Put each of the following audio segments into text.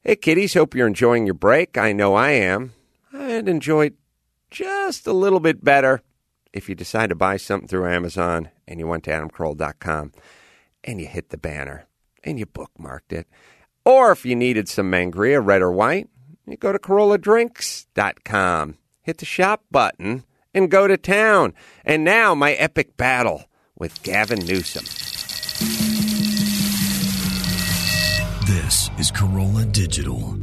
Hey, kiddies, hope you're enjoying your break. I know I am. I'd enjoy it just a little bit better if you decide to buy something through Amazon and you went to adamcarolla.com and you hit the banner and you bookmarked it. Or if you needed some Mangria, red or white, you go to CarollaDrinks.com, hit the shop button, and go to town. And now my epic battle with Gavin Newsom. This is Carolla Digital.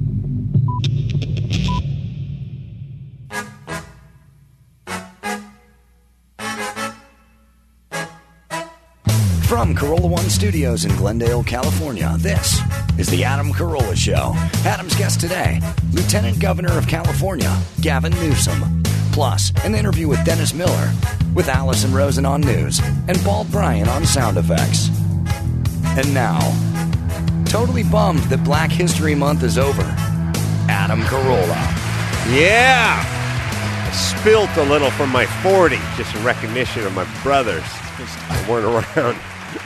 From Carolla One Studios in Glendale, California, this is the Adam Carolla Show. Adam's guest today, Lieutenant Governor of California, Gavin Newsom. Plus, an interview with Dennis Miller, with Allison Rosen on news, and Bald Bryan on sound effects. And now, totally bummed that Black History Month is over, Adam Carolla. Yeah! I spilt a little from my 40, just in recognition of my brothers. I weren't around.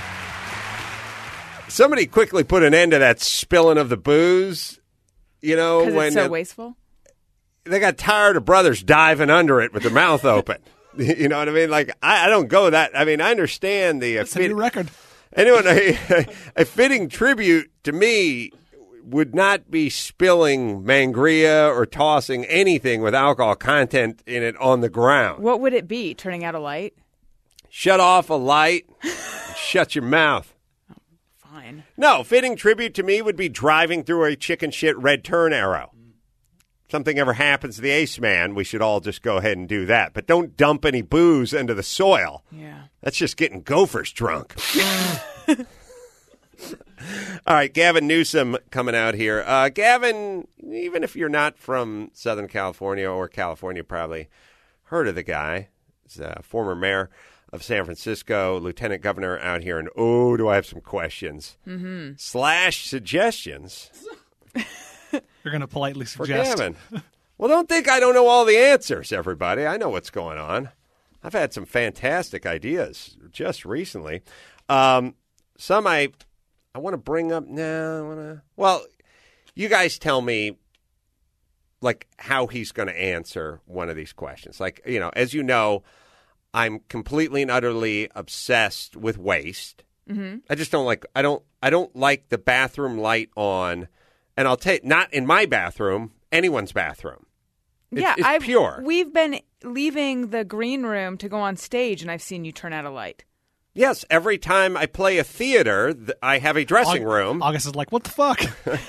Somebody quickly put an end to that spilling of the booze. You know, because when it's so wasteful. They got tired of brothers diving under it with their mouth open. You know what I mean? Like, I don't go that. I mean, I understand the That's a new record. Anyone, a fitting tribute to me would not be spilling Mangria or tossing anything with alcohol content in it on the ground. What would it be? Turning out a light? Shut off a light and shut your mouth. Fine. No, fitting tribute to me would be driving through a chicken shit red turn arrow. Something ever happens to the Ace Man, we should all just go ahead and do that. But don't dump any booze into the soil. Yeah. That's just getting gophers drunk. All right, Gavin Newsom coming out here. Gavin, even if you're not from Southern California or California, probably heard of the guy. He's a former mayor of San Francisco, lieutenant governor out here. And, oh, do I have some questions. / suggestions. You're going to politely For suggest. Gavin. Well, don't think I don't know all the answers, everybody. I know what's going on. I've had some fantastic ideas just recently. Some I want to bring up now. Well, you guys tell me, like, how he's going to answer one of these questions. Like, you know, as you know, I'm completely and utterly obsessed with waste. Mm-hmm. I just don't like. I don't like the bathroom light on. And I'll take, not in my bathroom, anyone's bathroom. It's pure. We've been leaving the green room to go on stage, and I've seen you turn out a light. Yes, every time I play a theater, I have a dressing room. August is like, what the fuck?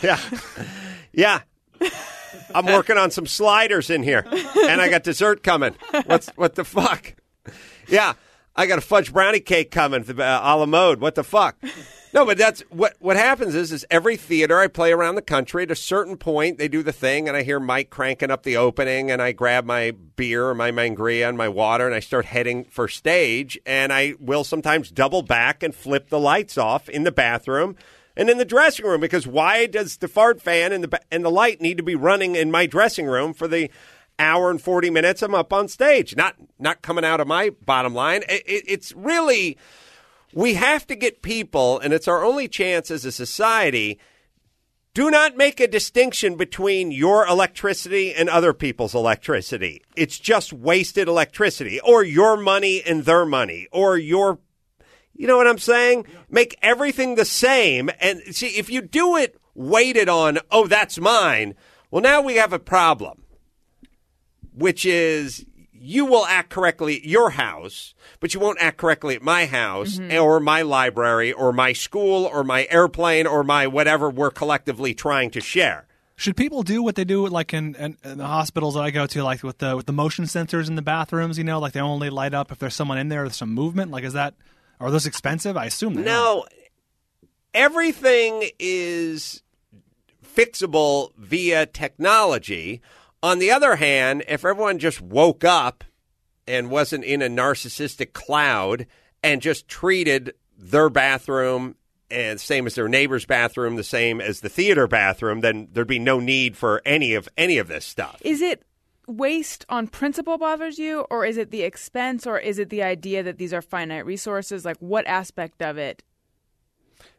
Yeah. I'm working on some sliders in here, and I got dessert coming. What the fuck? Yeah, I got a fudge brownie cake coming, a la mode. What the fuck? No, but that's what happens is every theater I play around the country, at a certain point, they do the thing, and I hear Mike cranking up the opening, and I grab my beer or my Mangria and my water, and I start heading for stage, and I will sometimes double back and flip the lights off in the bathroom and in the dressing room, because why does the fart fan and the light need to be running in my dressing room for the hour and 40 minutes I'm up on stage? Not coming out of my bottom line. It's really... We have to get people, and it's our only chance as a society, do not make a distinction between your electricity and other people's electricity. It's just wasted electricity, or your money and their money, or your, you know what I'm saying? Yeah. Make everything the same. And see, if you do it weighted on, oh, that's mine, well, now we have a problem, which is you will act correctly at your house, but you won't act correctly at my house or my library or my school or my airplane or my whatever we're collectively trying to share. Should people do what they do like in the hospitals that I go to, like with the motion sensors in the bathrooms, you know, like they only light up if there's someone in there with some movement? Like, are those expensive? I assume they No. Everything is fixable via technology. On the other hand, if everyone just woke up and wasn't in a narcissistic cloud and just treated their bathroom and same as their neighbor's bathroom, the same as the theater bathroom, then there'd be no need for any of this stuff. Is it waste on principle bothers you, or is it the expense, or is it the idea that these are finite resources? Like, what aspect of it?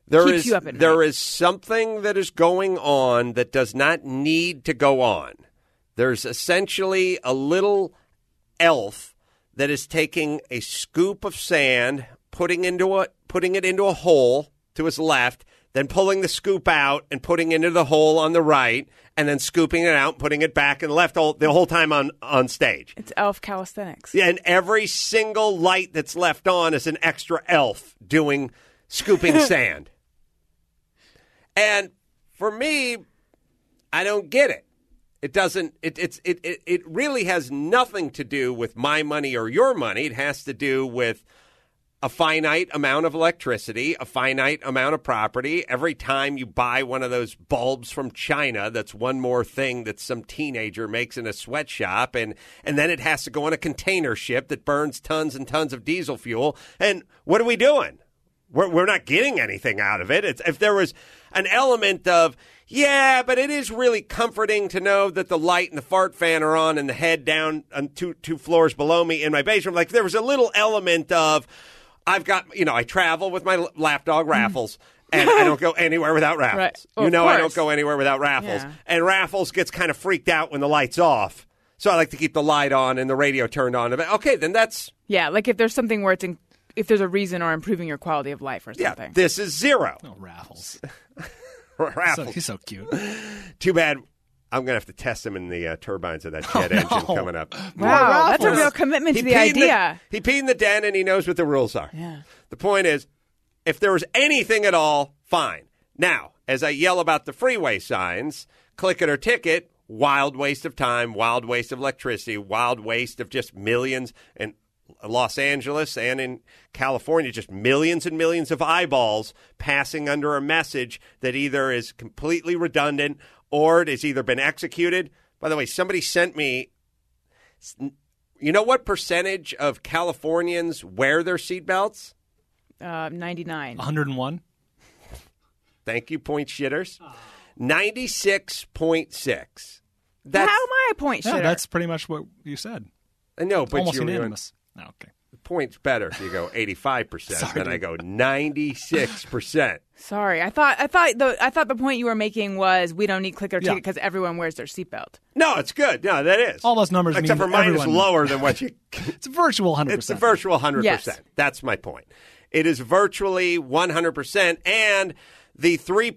Keeps you up at night. There is something that is going on that does not need to go on. There's essentially a little elf that is taking a scoop of sand, putting it into a hole to his left, then pulling the scoop out and putting it into the hole on the right, and then scooping it out and putting it back in the left the whole time on stage. It's elf calisthenics. Yeah, and every single light that's left on is an extra elf doing scooping sand. And for me, I don't get it. It doesn't. It really has nothing to do with my money or your money. It has to do with a finite amount of electricity, a finite amount of property. Every time you buy one of those bulbs from China, that's one more thing that some teenager makes in a sweatshop, and then it has to go on a container ship that burns tons and tons of diesel fuel. And what are we doing? We're not getting anything out of it. If there was an element of, yeah, but it is really comforting to know that the light and the fart fan are on and the head down on two floors below me in my basement. Like there was a little element of, I've got, I travel with my lapdog Raffles, and I don't go anywhere without Raffles. Right. Well, I don't go anywhere without Raffles. Yeah. And Raffles gets kind of freaked out when the light's off. So I like to keep the light on and the radio turned on. Okay, then that's... Yeah, like if there's something where if there's a reason or improving your quality of life or something. Yeah, this is zero. Oh, Raffles. Raffles. He's so cute. Too bad I'm going to have to test him in the turbines of that jet engine coming up. Wow, that's a real commitment to the idea. He peed in the den, and he knows what the rules are. Yeah. The point is, if there was anything at all, fine. Now, as I yell about the freeway signs, click it or ticket, wild waste of time, wild waste of electricity, wild waste of just millions in Los Angeles and in California, just millions and millions of eyeballs passing under a message that either is completely redundant or it has either been executed. By the way, somebody sent me, you know what percentage of Californians wear their seatbelts? 99. 101? Thank you, point shitters. 96.6. How am I a point shitter? Yeah, that's pretty much what you said. I know, but Almost you're unanimous. Oh, okay. the point's better if you go 85% than I go 96%. Sorry, I thought the point you were making was we don't need click or ticket because everyone wears their seatbelt. No, it's good. No, that is. All those numbers except mean for mine everyone... is lower than what you. It's a virtual 100%. It's a virtual 100%. Yes. That's my point. It is virtually 100%, and the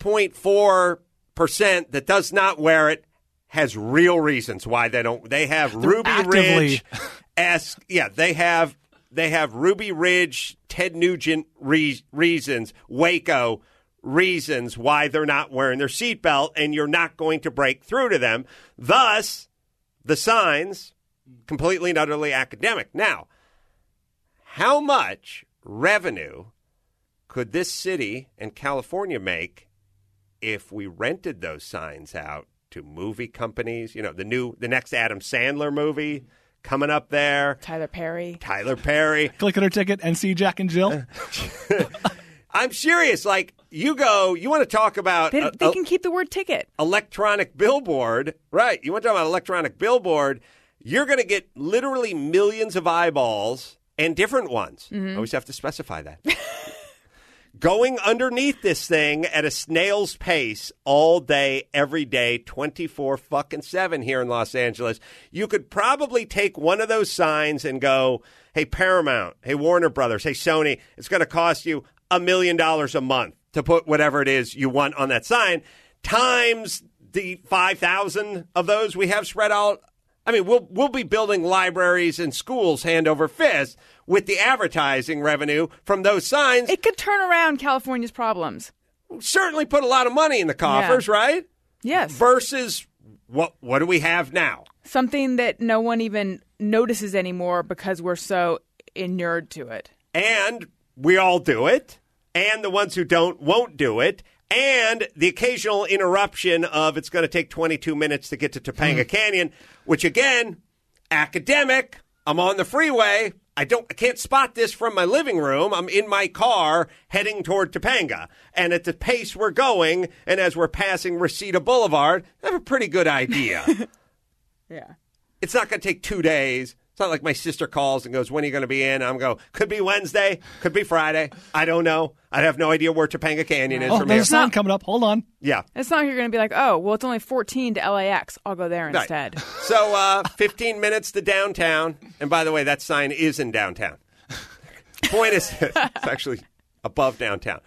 3.4% that does not wear it has real reasons why they don't. They have Ruby Ridge. They have Ruby Ridge, Ted Nugent reasons, Waco reasons why they're not wearing their seatbelt, and you're not going to break through to them. Thus, the signs, completely and utterly academic. Now, how much revenue could this city and California make if we rented those signs out to movie companies? You know, the next Adam Sandler movie coming up there. Tyler Perry. Click it or ticket and see Jack and Jill. I'm serious. Like, you want to talk about... They can keep the word ticket. Electronic billboard. Right. You want to talk about electronic billboard. You're going to get literally millions of eyeballs and different ones. Mm-hmm. Always have to specify that. Going underneath this thing at a snail's pace all day, every day, 24/7 here in Los Angeles. You could probably take one of those signs and go, hey, Paramount, hey, Warner Brothers, hey, Sony, it's going to cost you $1 million a month to put whatever it is you want on that sign, times the 5,000 of those we have spread out. I mean, we'll be building libraries and schools hand over fist with the advertising revenue from those signs. It could turn around California's problems. Certainly put a lot of money in the coffers, right? Yes. Versus what do we have now? Something that no one even notices anymore because we're so inured to it. And we all do it. And the ones who don't won't do it. And the occasional interruption of it's going to take 22 minutes to get to Topanga Canyon, which, again, academic. I'm on the freeway. I can't spot this from my living room. I'm in my car heading toward Topanga. And at the pace we're going, and as we're passing Reseda Boulevard, I have a pretty good idea. Yeah. It's not going to take 2 days It's not like my sister calls and goes, when are you going to be in? And I'm go, could be Wednesday, could be Friday. I don't know. I have no idea where Topanga Canyon is from here. There's a sign coming up. Hold on. Yeah. It's not like you're going to be like, oh, well, it's only 14 to LAX. I'll go there instead. Right. So 15 minutes to downtown. And by the way, that sign is in downtown. Point is, it's actually above downtown.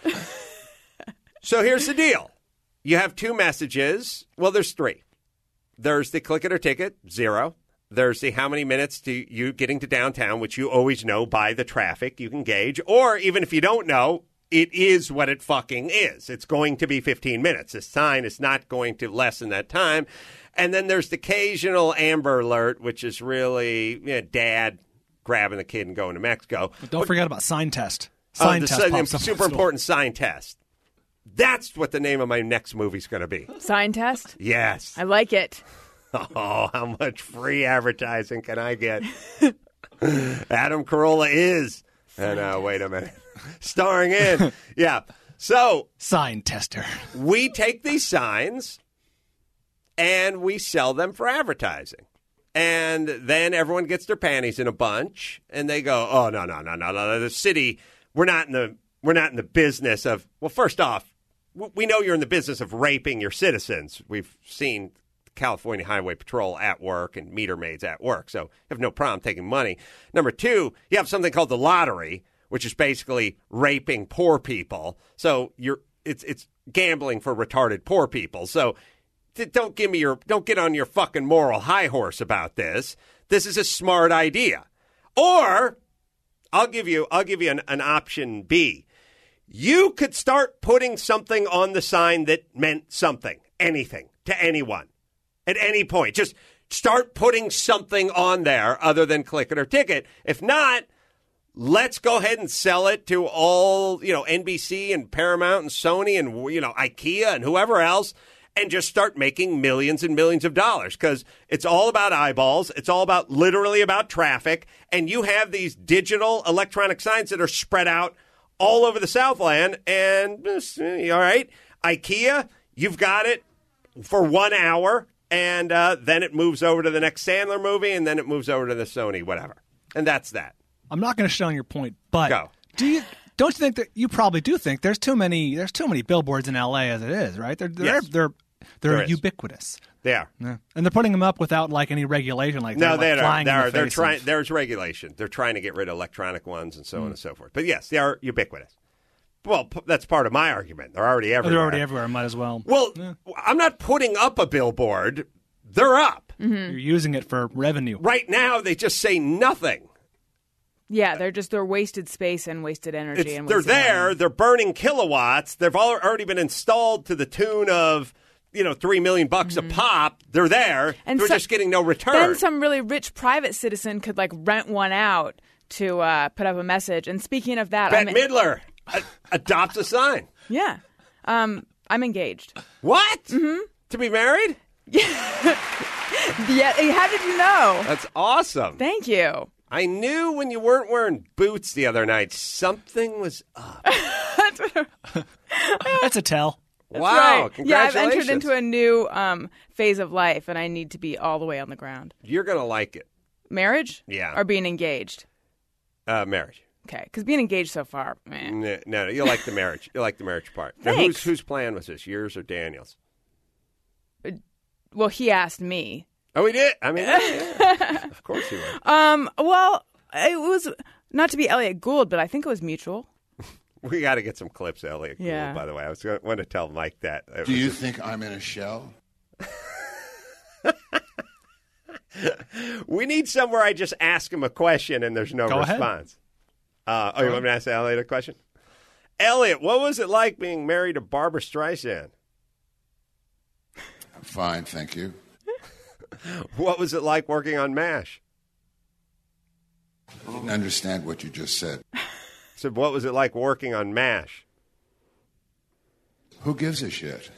So here's the deal. You have 2 messages. Well, there's 3. There's the click it or ticket, 0. There's the how many minutes to you getting to downtown, which you always know by the traffic you can gauge. Or even if you don't know, it is what it fucking is. It's going to be 15 minutes. The sign is not going to lessen that time. And then there's the occasional Amber Alert, which is really dad grabbing the kid and going to Mexico. But don't forget about sign test. Sign test pops up. Super important sign test. That's what the name of my next movie's going to be. Sign test? Yes. I like it. Oh, how much free advertising can I get? Adam Carolla is. And wait a minute. Starring in. Yeah. So. Sign tester. We take these signs and we sell them for advertising. And then everyone gets their panties in a bunch and they go, oh, no. The city, we're not in the business of, well, first off, we know you're in the business of raping your citizens. We've seen California Highway Patrol at work and meter maids at work, so you have no problem taking money. Number 2, you have something called the lottery, which is basically raping poor people. So it's gambling for retarded poor people. So don't get on your fucking moral high horse about this. This is a smart idea. Or I'll give you an option B. You could start putting something on the sign that meant something, anything, to anyone. At any point, just start putting something on there other than click it or ticket. If not, let's go ahead and sell it to all, NBC and Paramount and Sony and, IKEA and whoever else, and just start making millions and millions of dollars because it's all about eyeballs. It's all about literally about traffic. And you have these digital electronic signs that are spread out all over the Southland. And all right, IKEA, you've got it for 1 hour. And then it moves over to the next Sandler movie, and then it moves over to the Sony, whatever. And that's that. I'm not going to shit on your point, but Go. Don't you think that you probably do think there's too many billboards in LA as it is, right? They're ubiquitous. They are. Yeah. And they're putting them up without any regulation, they're trying. There's regulation. They're trying to get rid of electronic ones and so on and so forth. But yes, they are ubiquitous. Well, that's part of my argument. They're already everywhere. They're already everywhere. Might as well. Well, I'm not putting up a billboard. They're up. Mm-hmm. You're using it for revenue. Right now, they just say nothing. Yeah, they're wasted space and wasted energy. They're there. Money. They're burning kilowatts. They've already been installed to the tune of $3 million a pop. They're there. And they're just getting no return. Then some really rich private citizen could rent one out to put up a message. And speaking of that, Bette Midler adopts a sign. Yeah, I'm engaged. What? Mm-hmm. To be married? Yeah. How did you know? That's awesome. Thank you. I knew when you weren't wearing boots the other night, something was up. That's a tell. That's wow, right. congratulations. Yeah, I've entered into a new phase of life, and I need to be all the way on the ground. You're going to like it. Marriage? Yeah. Or being engaged? Marriage. Okay, because being engaged so far, man. No, you'll like the marriage. You'll like the marriage part. Now, Thanks. whose plan was this, yours or Daniel's? Well, he asked me. Oh, he did? I mean, yeah. Of course he would. Well, it was not to be Elliot Gould, but I think it was mutual. We got to get some clips of Elliot Gould, Yeah. by the way. I was going to tell Mike that. Do you think I'm in a shell? We need somewhere I just ask him a question and there's no Go ahead. response. You want me to ask Elliot a question? Elliot, what was it like being married to Barbara Streisand? Fine, thank you. What was it like working on MASH? I didn't understand what you just said. So what was it like working on MASH? Who gives a shit?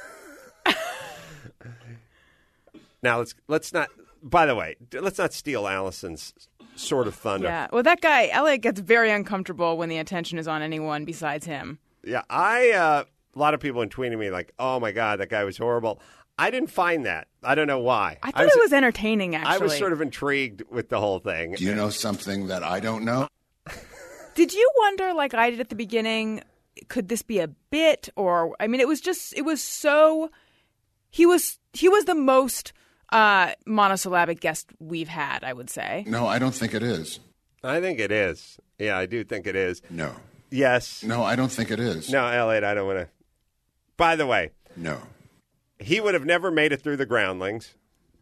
Now, let's not, by the way, let's not steal Allison's sort of thunder. Yeah. Well, that guy, Elliot, gets very uncomfortable when the attention is on anyone besides him. Yeah, a lot of people have tweeted me like, oh, my God, that guy was horrible. I didn't find that. I don't know why. I thought it was entertaining, actually. I was sort of intrigued with the whole thing. Do you know something that I don't know? Did you wonder, like I did at the beginning, could this be a bit? Or, I mean, it was so, he was the most monosyllabic guest we've had, I would say. No, I don't think it is. I think it is. Yeah, I do think it is. No. Yes. No, I don't think it is. No, Elliot, I don't want to. By the way, No. he would have never made it through the Groundlings.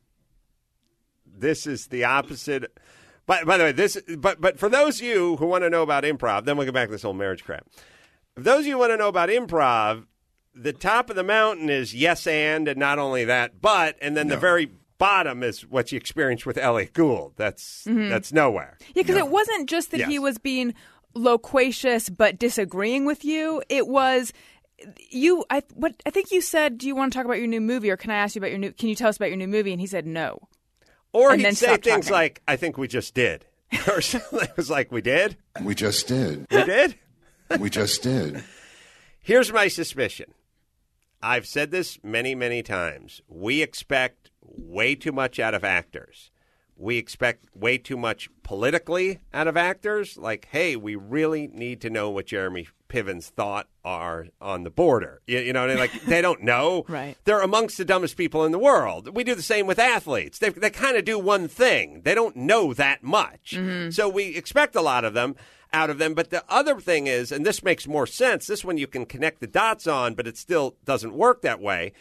This is the opposite. By the way, but for those of you who want to know about improv, then we'll get back to this whole marriage crap. If those of you who want to know about improv, the top of the mountain is yes and not only that, but, and then the very bottom is what you experienced with Elliot Gould. That's nowhere. Yeah, because it wasn't just that he was being loquacious but disagreeing with you. It was you. I think you said, "Do you want to talk about your new movie, or can I ask you about your new? Can you tell us about your new movie?" And he said, "No." Or and he'd then say stop things talking. like, "I think we just did," or something. It was like, "We did, We just did. we did." We just did. Here's my suspicion. I've said this many, many times. We expect way too much out of actors. We expect way too much politically out of actors. Like, hey, we really need to know what Jeremy Piven's thoughts are on the border. You know what I mean? Like, they don't know. Right. They're amongst the dumbest people in the world. We do the same with athletes. They kind of do one thing. They don't know that much. So we expect a lot of them. Out of them. But the other thing is, and this makes more sense, this one you can connect the dots on, but it still doesn't work that way.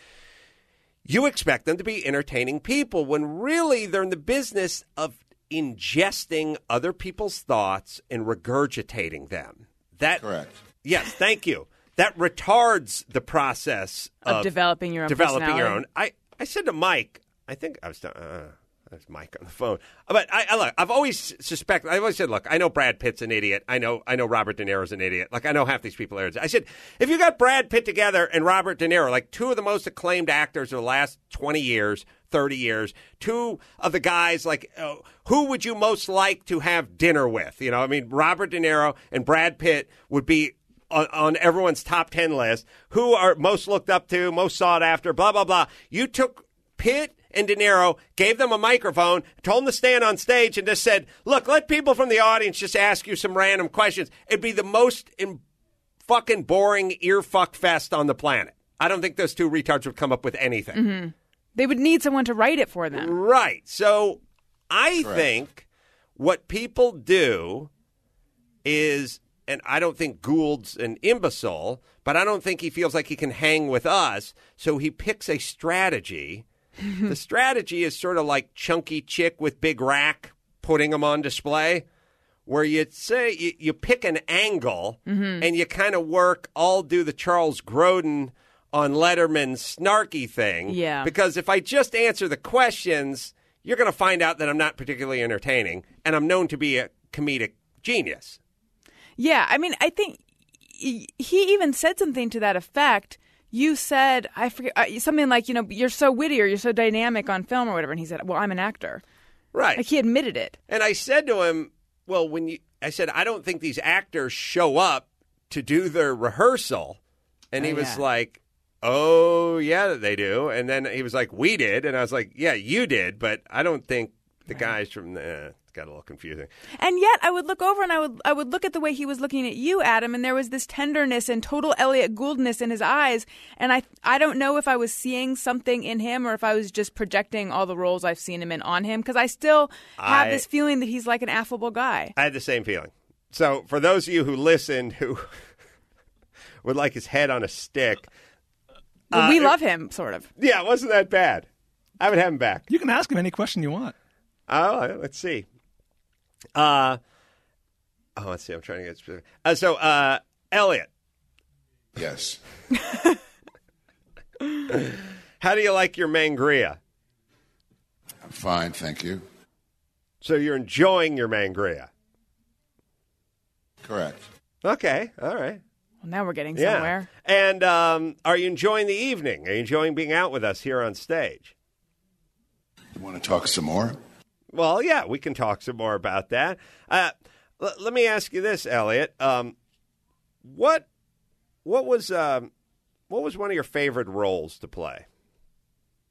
You expect them to be entertaining people when really they're in the business of ingesting other people's thoughts and regurgitating them. Correct. Yes, thank you. That retards the process Of developing your own developing your personality. own. I said to Mike, I think I was there's Mike on the phone. But look, I've always suspected. I always said, look, I know Brad Pitt's an idiot. I know Robert De Niro's an idiot. Like, I know half these people are idiots. I said, if you got Brad Pitt together and Robert De Niro, like two of the most acclaimed actors of the last 20 years, 30 years, two of the guys, like, who would you most like to have dinner with? You know, I mean, Robert De Niro and Brad Pitt would be on everyone's top 10 list. Who are most looked up to, most sought after, blah, blah, blah. You took Pitt and De Niro, gave them a microphone, told them to stand on stage, and just said, look, let people from the audience just ask you some random questions. It'd be the most fucking boring ear-fuck fest on the planet. I don't think those two retards would come up with anything. They would need someone to write it for them. Right. So I think what people do is, and I don't think Gould's an imbecile, but I don't think he feels like he can hang with us, so he picks a strategy. The strategy is sort of like chunky chick with big rack putting them on display, where you say you pick an angle and you kind of work. I'll do the Charles Grodin on Letterman's snarky thing. Yeah. Because if I just answer the questions, you're going to find out that I'm not particularly entertaining, and I'm known to be a comedic genius. Yeah, I mean, I think he even said something to that effect. You said, I forget, something like, you know, you're so witty or you're so dynamic on film or whatever. And he said, well, I'm an actor. Right. Like, he admitted it. And I said to him, well, I said, I don't think these actors show up to do their rehearsal. And he was like, oh, yeah, they do. And then he was like, we did. And I was like, yeah, you did. But I don't think the guys from the... It got a little confusing. And yet I would look over and I would look at the way he was looking at you, Adam, and there was this tenderness and total Elliot Gouldness in his eyes. And I don't know if I was seeing something in him or if I was just projecting all the roles I've seen him in on him, because I still have this feeling that he's like an affable guy. I had the same feeling. So for those of you who listened who would like his head on a stick. Well, we love him, sort of. Yeah, it wasn't that bad. I would have him back. You can ask him any question you want. Oh, let's see. Let's see. I'm trying to get specific. Elliot. Yes. How do you like your mangria? I'm fine, thank you. So you're enjoying your mangria? Correct. Okay. All right. Well, now we're getting somewhere. And are you enjoying the evening? Are you enjoying being out with us here on stage? You want to talk some more? Well, yeah, we can talk some more about that. Let me ask you this, Elliot. What was one of your favorite roles to play?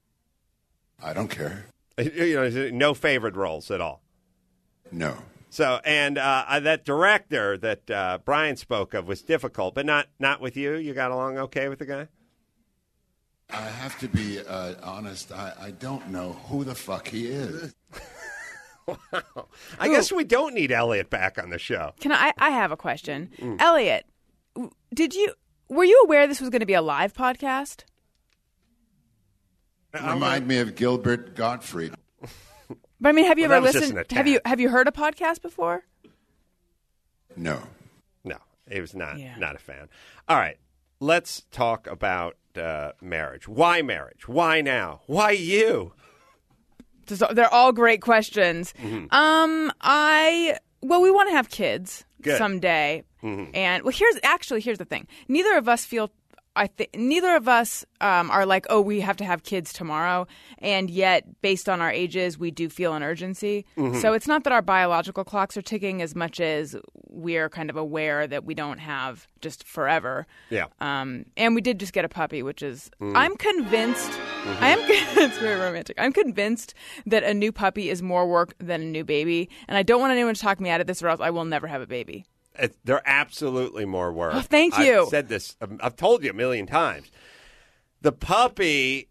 I don't care. No favored roles at all. No. So, and that director that Brian spoke of was difficult, but not with you. You got along okay with the guy? I have to be honest. I don't know who the fuck he is. Wow. I guess we don't need Elliot back on the show. Can I have a question. Elliot, were you aware this was going to be a live podcast? Remind me of Gilbert Gottfried. But I mean, have you Well, ever that was just listened? an attack. Have you heard a podcast before? No. No, he was not Yeah. a fan. All right, let's talk about marriage. Why marriage? Why now? Why you? They're all great questions. Mm-hmm. We want to have kids Good. someday, and here's the thing. Neither of us feel. Neither of us are like, oh, we have to have kids tomorrow, and yet, based on our ages, we do feel an urgency. So it's not that our biological clocks are ticking as much as we're kind of aware that we don't have just forever. Yeah. And we did just get a puppy, which is I'm convinced. It's very romantic. I'm convinced that a new puppy is more work than a new baby, and I don't want anyone to talk me out of this, or else I will never have a baby. They're absolutely more work. Oh, thank you. I've said this. I've told you a million times. The puppy,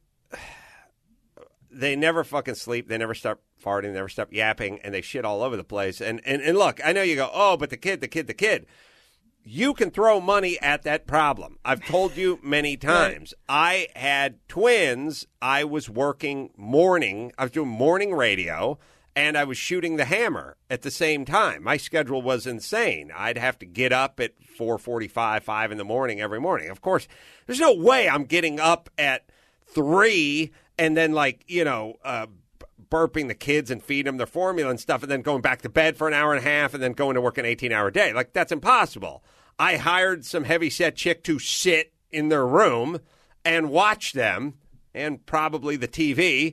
they never fucking sleep. They never stop farting. They never stop yapping, and they shit all over the place. And look, I know you go, oh, but the kid. You can throw money at that problem. I've told you many times. I had twins. I was working morning. I was doing morning radio. And I was shooting the Hammer at the same time. My schedule was insane. I'd have to get up at 4:45, 5 in the morning every morning. Of course, there's no way I'm getting up at 3 and then, burping the kids and feeding them their formula and stuff and then going back to bed for an hour and a half and then going to work an 18-hour day. Like, that's impossible. I hired some heavy-set chick to sit in their room and watch them and probably the TV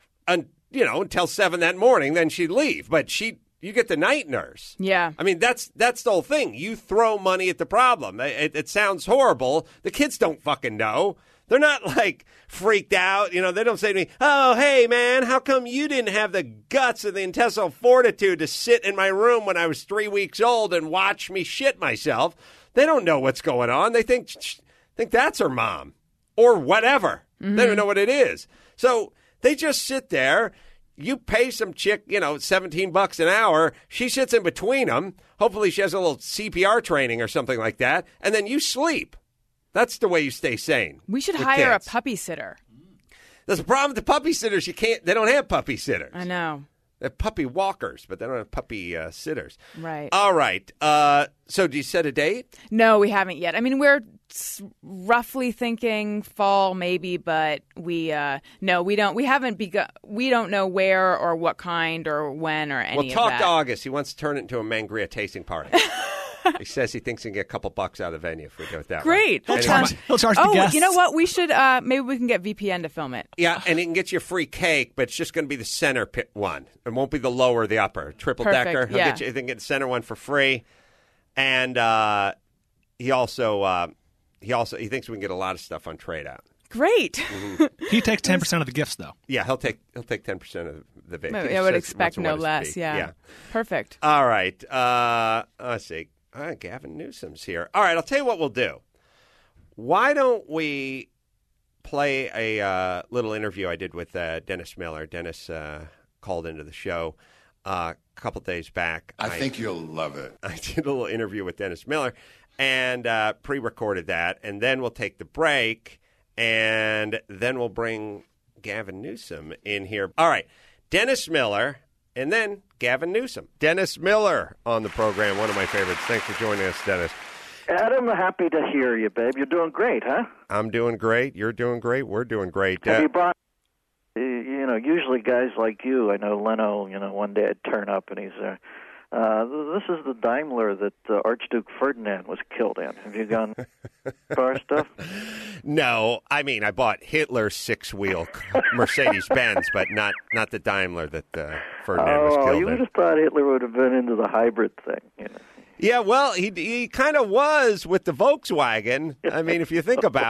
until 7 that morning, then she'd leave. But you get the night nurse. Yeah. I mean, that's the whole thing. You throw money at the problem. It sounds horrible. The kids don't fucking know. They're not, freaked out. They don't say to me, oh, hey, man, how come you didn't have the guts and the intestinal fortitude to sit in my room when I was 3 weeks old and watch me shit myself? They don't know what's going on. They think that's her mom or whatever. Mm-hmm. They don't know what it is. So they just sit there. You pay some chick, $17 an hour. She sits in between them. Hopefully she has a little CPR training or something like that. And then you sleep. That's the way you stay sane. We should hire a puppy sitter. There's a problem with the puppy sitters. They don't have puppy sitters. I know. They're puppy walkers, but they don't have puppy sitters. Right. All right. So do you set a date? No, we haven't yet. I mean, we're roughly thinking fall maybe, but we don't. We haven't begun. We don't know where or what kind or when or any of that. Well, talk to August. He wants to turn it into a Mangria tasting party. He says he thinks he can get a couple bucks out of the venue if we do it that way. Great. He'll charge the guests. You know what? We should maybe we can get VPN to film it. Yeah, and he can get you a free cake, but it's just going to be the center pit one. It won't be the lower or the upper. Triple Perfect, decker. He'll get you. He can get the center one for free. And he thinks we can get a lot of stuff on trade out. Great. Mm-hmm. He takes 10% of the gifts, though. Yeah, he'll take 10% of the vacation. I would expect no less. Yeah. Perfect. All right. Let's see. All right, Gavin Newsom's here. All right, I'll tell you what we'll do. Why don't we play a little interview I did with Dennis Miller? Dennis called into the show a couple days back. I think you'll love it. I did a little interview with Dennis Miller and pre-recorded that, and then we'll take the break, and then we'll bring Gavin Newsom in here. All right, Dennis Miller, and then Gavin Newsom. Dennis Miller on the program, one of my favorites. Thanks for joining us, Dennis. Adam, happy to hear you, babe. You're doing great, huh? I'm doing great. You're doing great. We're doing great. Have you brought, usually guys like you, I know Leno, one day I'd turn up and he's there. This is the Daimler that Archduke Ferdinand was killed in. Have you gone car stuff? No. I mean, I bought Hitler's 6-wheel Mercedes-Benz, but not the Daimler that Ferdinand was killed in. You would have thought Hitler would have been into the hybrid thing, Yeah, well, he kind of was with the Volkswagen. I mean, if you think about it.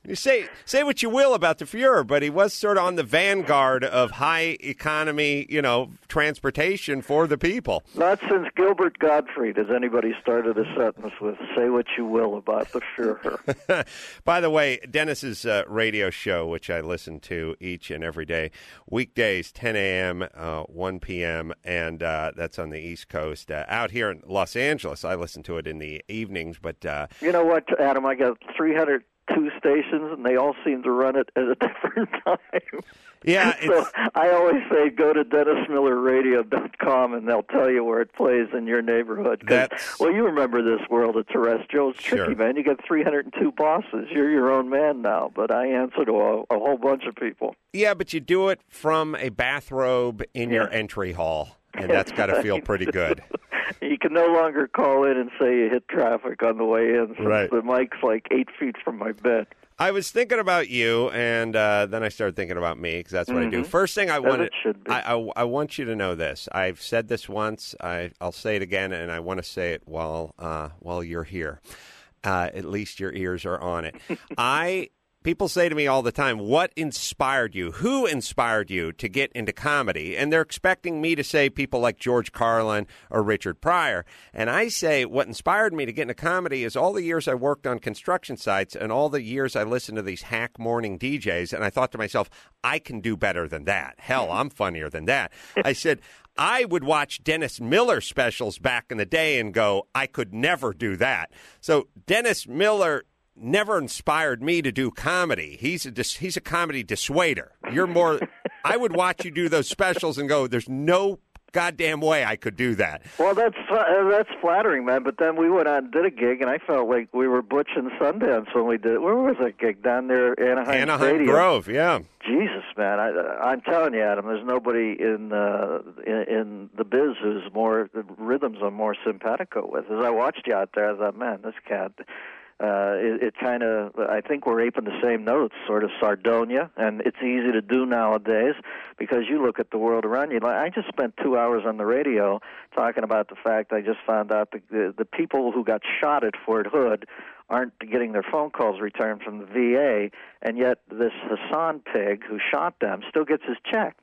You say what you will about the Fuhrer, but he was sort of on the vanguard of high economy, transportation for the people. Not since Gilbert Gottfried has anybody started a sentence with "say what you will about the Fuhrer." By the way, Dennis's radio show, which I listen to each and every day, weekdays 10 a.m., 1 p.m., and that's on the East Coast. Out here in Los Angeles, I listen to it in the evenings. But you know what, Adam? I got 302 stations, and they all seem to run it at a different time. Yeah, so I always say go to DennisMillerRadio.com, and they'll tell you where it plays in your neighborhood. Well, you remember this world of terrestrial. It's tricky, man. You got 302 bosses. You're your own man now, but I answer to a whole bunch of people. Yeah, but you do it from a bathrobe in your entry hall, and that's got to feel pretty good. You can no longer call in and say you hit traffic on the way in, since the mic's like 8 feet from my bed. I was thinking about you, and then I started thinking about me, because that's what I do. First thing I want you to know this. I've said this once. I'll say it again, and I want to say it while you're here. At least your ears are on it. People say to me all the time, what inspired you? Who inspired you to get into comedy? And they're expecting me to say people like George Carlin or Richard Pryor. And I say what inspired me to get into comedy is all the years I worked on construction sites and all the years I listened to these hack morning DJs. And I thought to myself, I can do better than that. Hell, I'm funnier than that. I said, I would watch Dennis Miller specials back in the day and go, I could never do that. So Dennis Miller never inspired me to do comedy. He's a comedy dissuader. You're more. I would watch you do those specials and go, "There's no goddamn way I could do that." Well, that's flattering, man. But then we went out and did a gig, and I felt like we were Butch and Sundance when we did. Where was that gig? Down there, Anaheim Grove. Yeah. Jesus, man. I'm telling you, Adam. There's nobody in the biz whose rhythms I'm more simpatico with. As I watched you out there, I thought, man, this cat. It kind of, I think we're aping the same notes, sort of Sardonia, and it's easy to do nowadays because you look at the world around you. I just spent 2 hours on the radio talking about the fact I just found out the people who got shot at Fort Hood aren't getting their phone calls returned from the VA, and yet this Hassan pig who shot them still gets his check.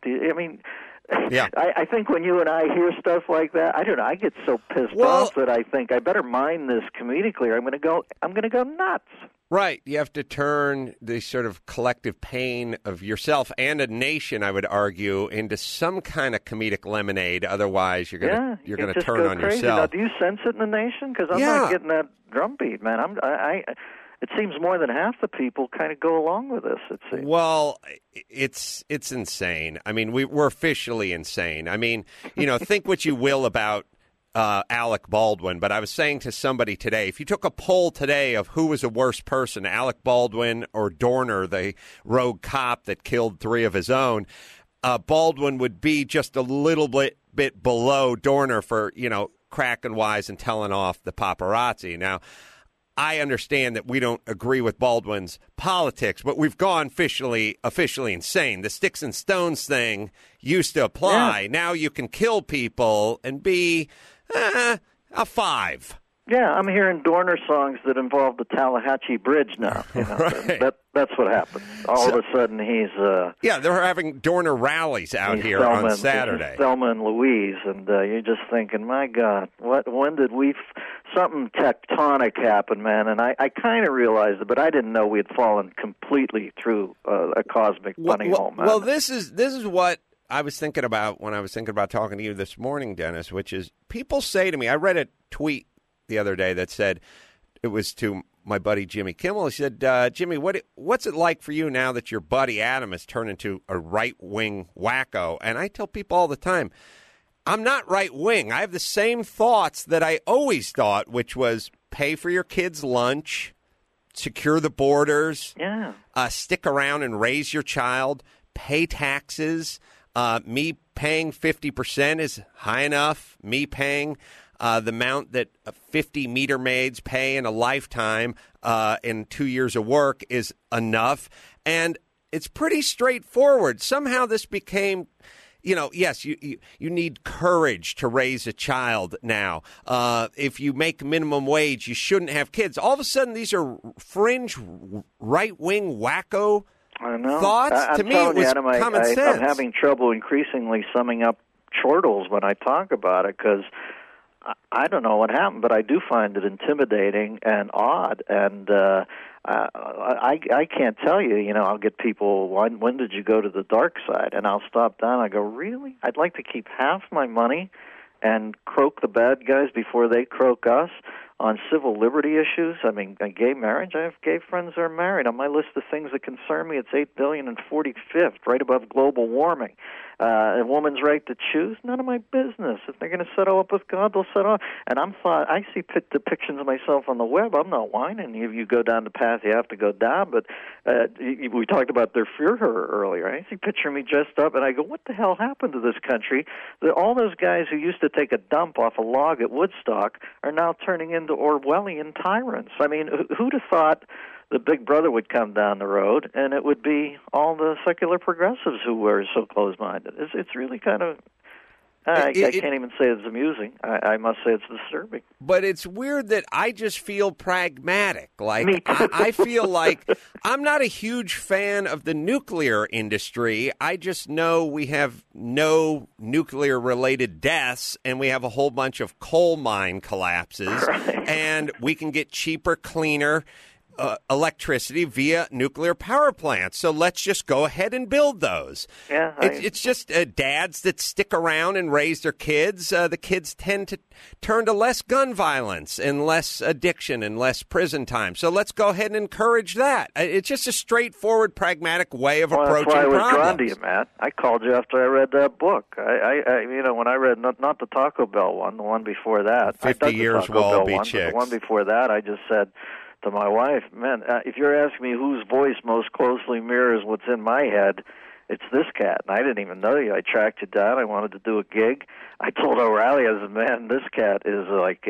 Yeah. I think when you and I hear stuff like that, I don't know, I get so pissed off that I think I better mind this comedically or I'm going to go nuts. Right. You have to turn the sort of collective pain of yourself and a nation, I would argue, into some kind of comedic lemonade. Otherwise, you're going to turn on crazy. yourself. Now, do you sense it in the nation? Because I'm not getting that drumbeat, man. It seems more than half the people kind of go along with this, it seems. Well, it's insane. I mean, we're officially insane. I mean, think what you will about Alec Baldwin, but I was saying to somebody today, if you took a poll today of who was a worse person, Alec Baldwin or Dorner, the rogue cop that killed 3 of his own, Baldwin would be just a little bit below Dorner for, cracking wise and telling off the paparazzi. Now, I understand that we don't agree with Baldwin's politics, but we've gone officially insane. The sticks and stones thing used to apply. Yeah. Now you can kill people and be a 5. Yeah, I'm hearing Dorner songs that involve the Tallahatchie Bridge now. Right. That's what happens. All of a sudden he's... they're having Dorner rallies out here on Saturday. Thelma and Louise, and you're just thinking, my God, when did something tectonic happened, man? And I kind of realized it, but I didn't know we had fallen completely through a cosmic bunny hole, man. Well, this is what I was thinking about when I was thinking about talking to you this morning, Dennis, which is people say to me, I read a tweet the other day that said, it was to my buddy Jimmy Kimmel. He said, Jimmy, what's it like for you now that your buddy Adam has turned into a right-wing wacko? And I tell people all the time, I'm not right-wing. I have the same thoughts that I always thought, which was pay for your kids' lunch, secure the borders, stick around and raise your child, pay taxes. Me paying 50% is high enough. Me paying the amount that 50 meter maids pay in a lifetime in 2 years of work is enough. And it's pretty straightforward. Somehow this became, yes, you need courage to raise a child now. If you make minimum wage, you shouldn't have kids. All of a sudden, these are fringe, right-wing, wacko thoughts. To me, it was common sense. I'm having trouble increasingly summing up chortles when I talk about it because I don't know what happened, but I do find it intimidating and odd, and I can't tell you. I'll get people, when did you go to the dark side? And I'll stop down. I go, really? I'd like to keep half my money and croak the bad guys before they croak us on civil liberty issues. I mean, gay marriage. I have gay friends that are married. On my list of things that concern me, it's 8 billion and 45th, right above global warming. A woman's right to choose, none of my business. If they're going to settle up with God, they'll settle up. And I see depictions of myself on the web. I'm not whining. If you go down the path, you have to go down. But we talked about their Führer earlier. I see a picture of me dressed up, and I go, what the hell happened to this country? All those guys who used to take a dump off a log at Woodstock are now turning into Orwellian tyrants. I mean, who'd have thought the big brother would come down the road, and it would be all the secular progressives who were so close-minded. It's really kind of, I can't even say it's amusing. I must say it's disturbing. But it's weird that I just feel pragmatic. Like, I feel like I'm not a huge fan of the nuclear industry. I just know we have no nuclear-related deaths, and we have a whole bunch of coal mine collapses, right. And we can get cheaper, cleaner electricity via nuclear power plants. So let's just go ahead and build those. Yeah, it's just dads that stick around and raise their kids. The kids tend to turn to less gun violence and less addiction and less prison time. So let's go ahead and encourage that. It's just a straightforward, pragmatic way of approaching problems. That's why I was drawn to you, Matt. I called you after I read that book. When I read not the Taco Bell one, the one before that. 50 Years Will Be Chicks. The one before that, I just said to my wife, man, if you're asking me whose voice most closely mirrors what's in my head, it's this cat. And I didn't even know you. I tracked you down. I wanted to do a gig. I told O'Reilly, I said, man, this cat is like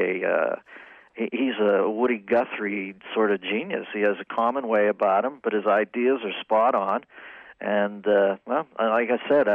he's a Woody Guthrie sort of genius. He has a common way about him, but his ideas are spot on. And, like I said,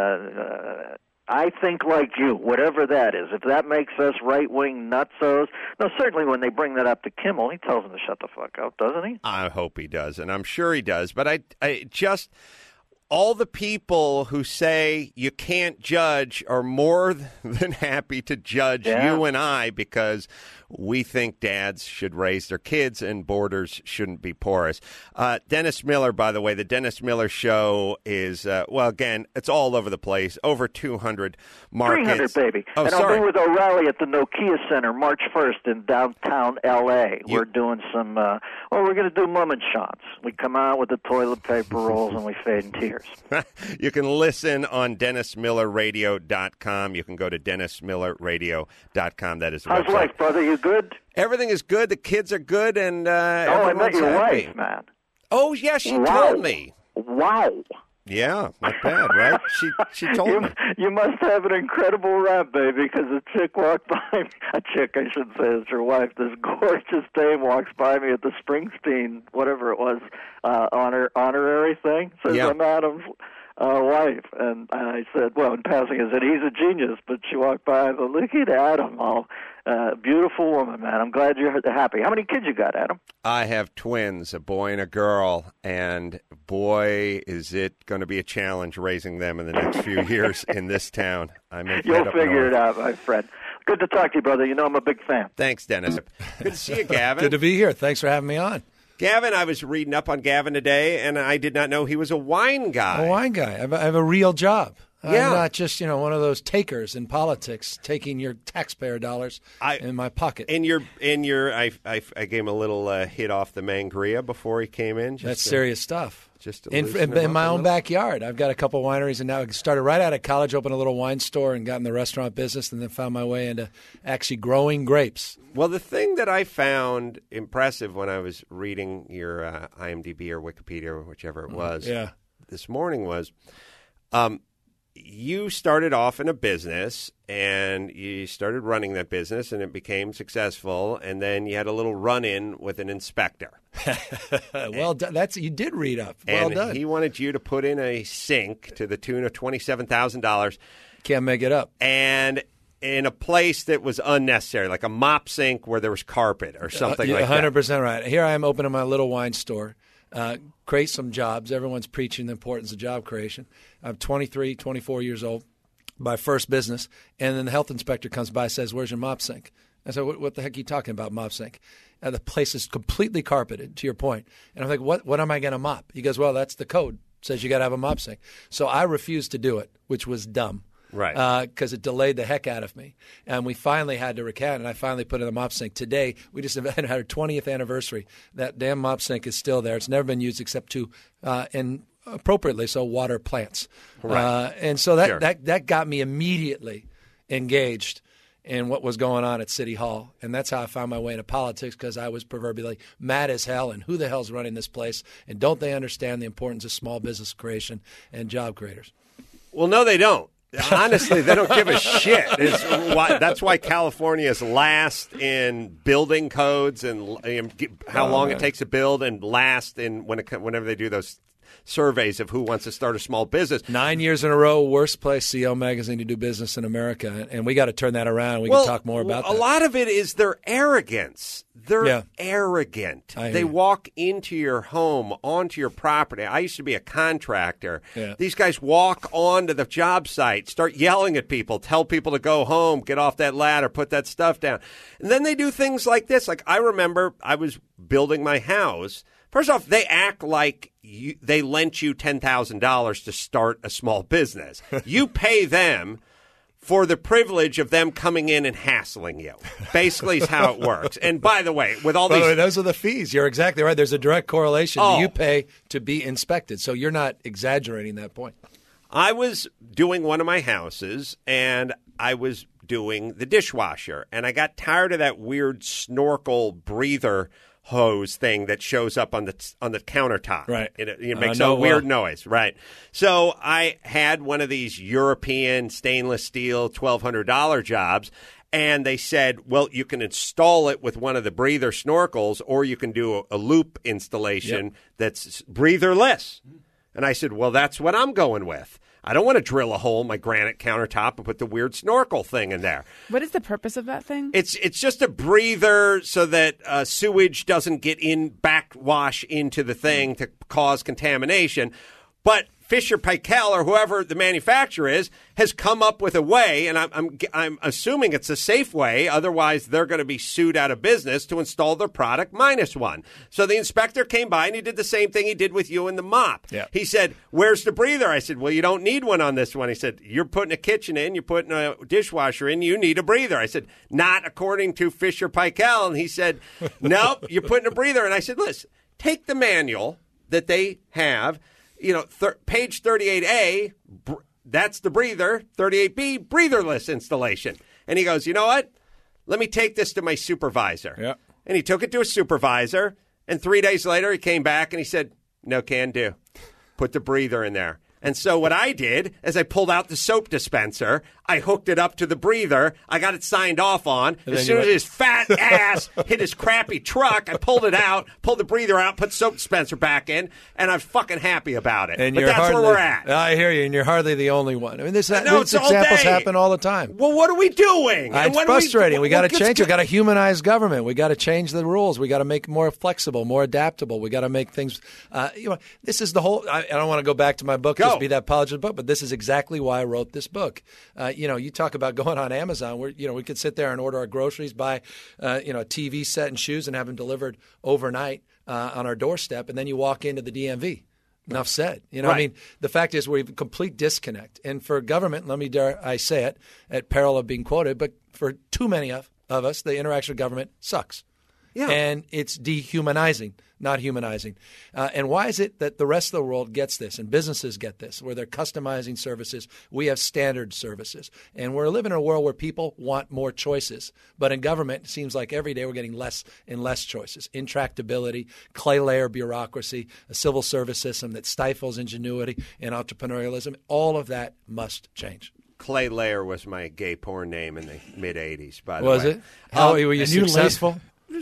I think like you, whatever that is. If that makes us right-wing nutsos. No, certainly when they bring that up to Kimmel, he tells them to shut the fuck up, doesn't he? I hope he does, and I'm sure he does. But I just, all the people who say you can't judge are more than happy to judge you and I because we think dads should raise their kids and borders shouldn't be porous. Dennis Miller, by the way, the Dennis Miller Show is, again, it's all over the place, over 200 markets. 300, baby. Oh, and sorry. I'll be with O'Reilly at the Nokia Center March 1st in downtown L.A. We're doing some, we're going to do mum and shots. We come out with the toilet paper rolls and we fade in tears. You can listen on DennisMillerRadio.com. You can go to DennisMillerRadio.com. That is the How's website. life, brother? You good? Everything is good. The kids are good, and I met your happy. wife, man. Oh, yeah, she told me. Wow. Yeah, not bad, right? She told me. You must have an incredible rap, baby, because a chick walked by me. A chick, I shouldn't say it's your wife. This gorgeous dame walks by me at the Springsteen, whatever it was, honorary thing. Says, I'm Adam's wife. And I said, well, in passing, I said, he's a genius. But she walked by and I said, look at Adam. Beautiful woman, man. I'm glad you're happy. How many kids you got, Adam? I have twins, a boy and a girl, and boy, is it going to be a challenge raising them in the next few years in this town. You'll figure it out, my friend. Good to talk to you, brother. You know I'm a big fan. Thanks, Dennis. Good to see you, Gavin. Good to be here. Thanks for having me on. Gavin, I was reading up on Gavin today, and I did not know he was a wine guy. A wine guy. I have a real job. Yeah. I'm not just, one of those takers in politics, taking your taxpayer dollars in my pocket. I gave him a little hit off the Mangria before he came in. That's serious stuff. Just in my own backyard. I've got a couple wineries, and now I started right out of college, opened a little wine store, and got in the restaurant business, and then found my way into actually growing grapes. Well, the thing that I found impressive when I was reading your IMDb or Wikipedia or whichever it was this morning was you started off in a business, and you started running that business, and it became successful, and then you had a little run-in with an inspector. Well done. You did read up. Well and done. He wanted you to put in a sink to the tune of $27,000. Can't make it up. And in a place that was unnecessary, like a mop sink where there was carpet or something like that. 100% right. Here I am opening my little wine store. Create some jobs. Everyone's preaching the importance of job creation. I'm 23, 24 years old, my first business, and then the health inspector comes by and says, "Where's your mop sink?" I said, what the heck are you talking about, mop sink? The place is completely carpeted, to your point. And I'm like, what am I going to mop? He goes, well, that's the code. It says you got to have a mop sink. So I refused to do it, which was dumb. Right. Because it delayed the heck out of me. And we finally had to recant, and I finally put in a mop sink. Today, we just had our 20th anniversary. That damn mop sink is still there. It's never been used except to, appropriately so, water plants. Right. And so that, Sure. that got me immediately engaged in what was going on at City Hall. And that's how I found my way into politics, because I was proverbially mad as hell, and who the hell's running this place? And don't they understand the importance of small business creation and job creators? Well, no, they don't. Honestly, they don't give a shit. That's why California is last in building codes and how long it takes to build, and last in whenever they do those surveys of who wants to start a small business. 9 years in a row, worst place, CO Magazine, to do business in America. And we got to turn that around. We can talk more about that. A lot of it is their arrogance. They're arrogant. They walk into your home, onto your property. I used to be a contractor. Yeah. These guys walk onto the job site, start yelling at people, tell people to go home, get off that ladder, put that stuff down. And then they do things like this. Like, I remember I was building my house. First off, they act like they lent you $10,000 to start a small business. You pay them for the privilege of them coming in and hassling you. Basically is how it works. And by the way, with all these... those are the fees. You're exactly right. There's a direct correlation. You pay to be inspected. So you're not exaggerating that point. I was doing one of my houses, and I was doing the dishwasher. And I got tired of that weird snorkel breather hose thing that shows up on the countertop. Right. It makes a weird noise. Right. So I had one of these European stainless steel $1,200 jobs, and they said, well, you can install it with one of the breather snorkels, or you can do a loop installation that's breatherless. And I said, well, that's what I'm going with. I don't want to drill a hole in my granite countertop and put the weird snorkel thing in there. What is the purpose of that thing? It's just a breather so that sewage doesn't get backwash into the thing to cause contamination. But Fisher Paykel, or whoever the manufacturer is, has come up with a way, and I'm assuming it's a safe way. Otherwise, they're going to be sued out of business to install their product -1. So the inspector came by, and he did the same thing he did with you in the mop. Yeah. He said, "Where's the breather?" I said, "Well, you don't need one on this one." He said, "You're putting a kitchen in, you're putting a dishwasher in, you need a breather." I said, "Not according to Fisher Paykel." And he said, "Nope, you're putting a breather." And I said, "Listen, take the manual that they have. Page 38A, that's the breather. 38B, breatherless installation." And he goes, "You know what? Let me take this to my supervisor." Yeah. And he took it to his supervisor, and 3 days later he came back and he said, "No can do. Put the breather in there." And so what I did is I pulled out the soap dispenser. I hooked it up to the breather. I got it signed off on. As soon as his fat ass hit his crappy truck, I pulled it out, pulled the breather out, put the soap dispenser back in, and I'm fucking happy about it. And but that's where we're at. I hear you, and you're hardly the only one. I mean, these it's all examples day. happen all the time. Well, what are we doing? It's frustrating. We got to change. We got to humanize government. We got to change the rules. We got to make it more flexible, more adaptable. We got to make things. This is the whole. I don't want to go back to my book, just be that apologist book, but this is exactly why I wrote this book. You talk about going on Amazon, where we could sit there and order our groceries, buy a TV set and shoes, and have them delivered overnight on our doorstep, and then you walk into the DMV. Enough said. Right. I mean, the fact is we have a complete disconnect. And for government, dare I say it, at peril of being quoted, but for too many of us, the interaction with government sucks. Yeah. And it's dehumanizing, not humanizing. And why is it that the rest of the world gets this and businesses get this, where they're customizing services? We have standard services. And we're living in a world where people want more choices. But in government, it seems like every day we're getting less and less choices. Intractability, clay layer bureaucracy, a civil service system that stifles ingenuity and entrepreneurialism. All of that must change. Clay Layer was my gay porn name in the mid-'80s, by the Was way. it? How were you successful?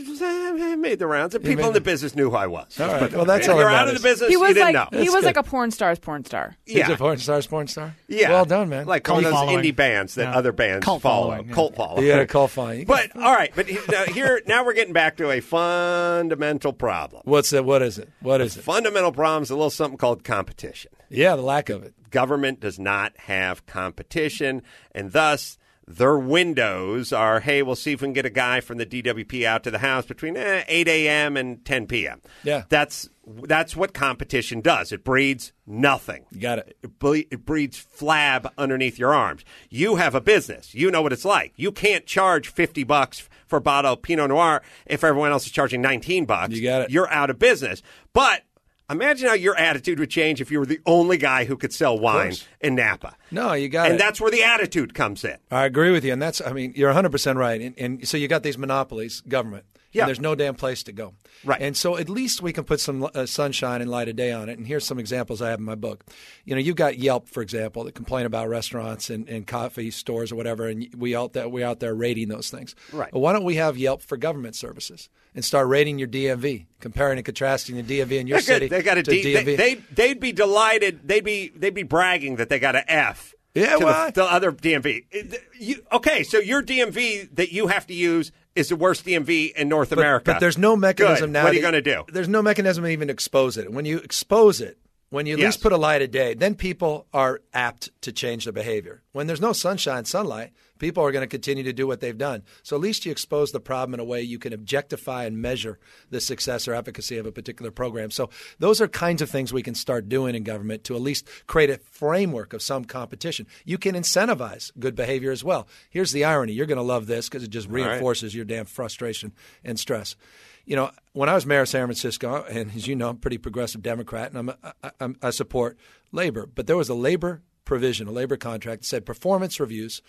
I made the rounds. And people in the business knew who I was. All right. Well, that's if all you're that out of matters. the business, He was you didn't like know. he was good. like a porn star's porn star. He's a porn star? Yeah. Well done, man. Like one of those following. indie bands that Yeah. other bands Cult follow. following, yeah. Cult following. You got a call fine. But, all right. But now we're getting back to a fundamental problem. What's it? What is it? What is it? Fundamental problem is a little something called competition. Yeah, the lack of it. Government does not have competition, and thus their windows are, hey, we'll see if we can get a guy from the DWP out to the house between 8 a.m. and 10 p.m. Yeah. That's what competition does. It breeds nothing. You got it. It breeds flab underneath your arms. You have a business. You know what it's like. You can't charge $50 for a bottle of Pinot Noir if everyone else is charging $19. You got it. You're out of business. But imagine how your attitude would change if you were the only guy who could sell wine in Napa. No, you got it. And that's where the attitude comes in. I agree with you. And you're 100% right. And so you got these monopolies, government. Yeah. And there's no damn place to go. Right. And so at least we can put some sunshine and light of day on it. And here's some examples I have in my book. You've got Yelp, for example, that complain about restaurants and coffee stores or whatever. And we're out there rating those things. Right. Well, why don't we have Yelp for government services and start rating your DMV, comparing and contrasting the DMV in your city They got a to D. DMV? They'd be delighted. They'd be bragging that they got an F. Yeah, to why? the other DMV. Okay, so your DMV that you have to use is the worst DMV in North America. But there's no mechanism Good. now. What are you going to do? There's no mechanism to even expose it. When you expose it, when you at least put a light of day, then people are apt to change their behavior. When there's no sunlight, people are going to continue to do what they've done. So at least you expose the problem in a way you can objectify and measure the success or efficacy of a particular program. So those are kinds of things we can start doing in government to at least create a framework of some competition. You can incentivize good behavior as well. Here's the irony. You're going to love this because it just reinforces your damn frustration and stress. When I was mayor of San Francisco, and as you know, I'm a pretty progressive Democrat, and I support labor, but there was a labor provision, a labor contract that said performance reviews,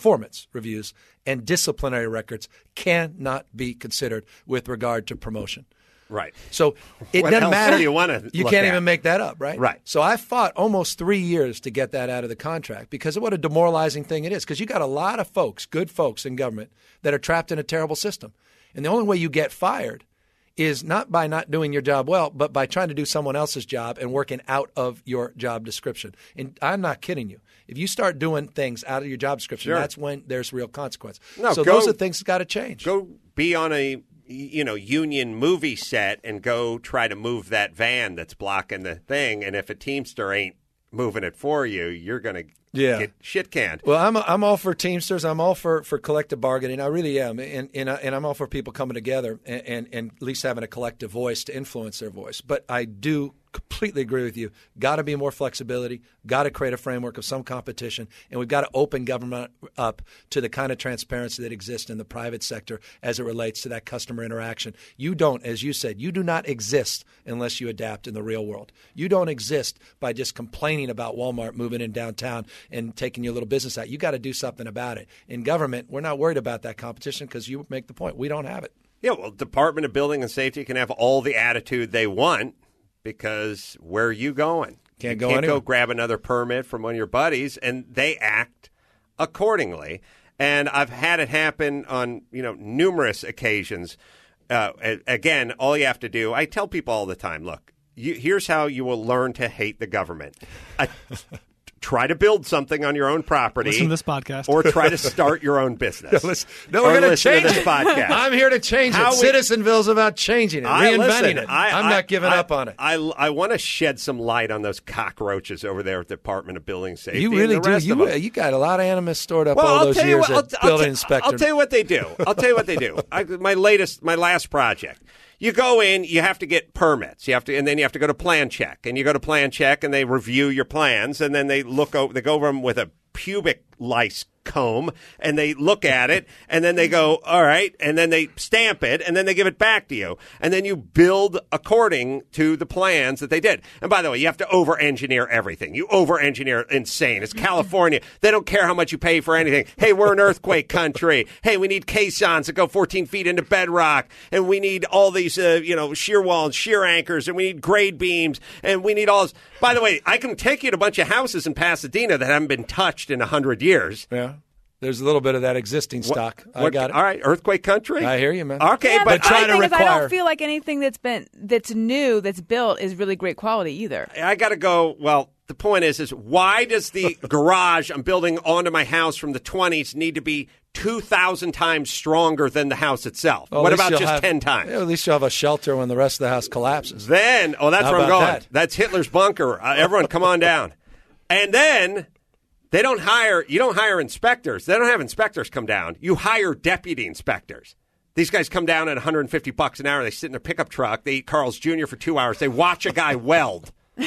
and disciplinary records cannot be considered with regard to promotion. Right. So it What doesn't else matter. do you wanna You look can't at? even make that up, right? Right. So I fought almost 3 years to get that out of the contract because of what a demoralizing thing it is. Because you got a lot of folks, good folks in government, that are trapped in a terrible system. And the only way you get fired is not by not doing your job well, but by trying to do someone else's job and working out of your job description. And I'm not kidding you. If you start doing things out of your job description, that's when there's real consequence. So those are things that got to change. Go be on a union movie set and go try to move that van that's blocking the thing. And if a Teamster ain't moving it for you, you're going to get shit canned. Well, I'm all for Teamsters. I'm all for collective bargaining. I really am, and I'm all for people coming together and at least having a collective voice to influence their voice. But I do completely agree with you. Got to be more flexibility. Got to create a framework of some competition, and we've got to open government up to the kind of transparency that exists in the private sector as it relates to that customer interaction. You don't, as you said, you do not exist unless you adapt in the real world. You don't exist by just complaining about Walmart moving in downtown and taking your little business out. You got to do something about it. In government, we're not worried about that competition because you make the point. We don't have it. Yeah, well, Department of Building and Safety can have all the attitude they want because where are you going? Can't you go anywhere. go grab another permit from one of your buddies, and they act accordingly. And I've had it happen on numerous occasions. Again, all you have to do, I tell people all the time, look, here's how you will learn to hate the government. Try to build something on your own property. Listen to this podcast. Or try to start your own business. No, we're going to change this it. podcast. I'm here to change it. Citizenville's about changing it, reinventing it. I'm not giving up on it. I want to shed some light on those cockroaches over there at the Department of Building Safety. You really and the do. rest of them. You got a lot of animus stored up all those years as building inspector. I'll tell you what they do. My last project. You go in, you have to get permits. And then you have to go to plan check. And you go to plan check, and they review your plans, and then they go over them with a pubic lice comb, and they look at it, and then they go, all right, and then they stamp it, and then they give it back to you. And then you build according to the plans that they did. And by the way, you have to over-engineer everything. You over-engineer insane. It's California. They don't care how much you pay for anything. Hey, we're an earthquake country. Hey, we need caissons that go 14 feet into bedrock, and we need all these, shear wall and shear anchors, and we need grade beams, and we need all this. By the way, I can take you to a bunch of houses in Pasadena that haven't been touched in 100 years. Yeah. There's a little bit of that existing stock. I got it. All right, earthquake country. I hear you, man. Okay, yeah, but I don't feel like anything that's new, that's built, is really great quality either. I got to go. Well, the point is why does the garage I'm building onto my house from the 20s need to be 2,000 times stronger than the house itself? Well, what about just 10 times? At least you'll have a shelter when the rest of the house collapses. Then, that's How where I'm about going. that? That's Hitler's bunker. Everyone, come on down. And then you don't hire inspectors. They don't have inspectors come down. You hire deputy inspectors. These guys come down at $150 an hour. They sit in their pickup truck. They eat Carl's Jr. for 2 hours. They watch a guy weld.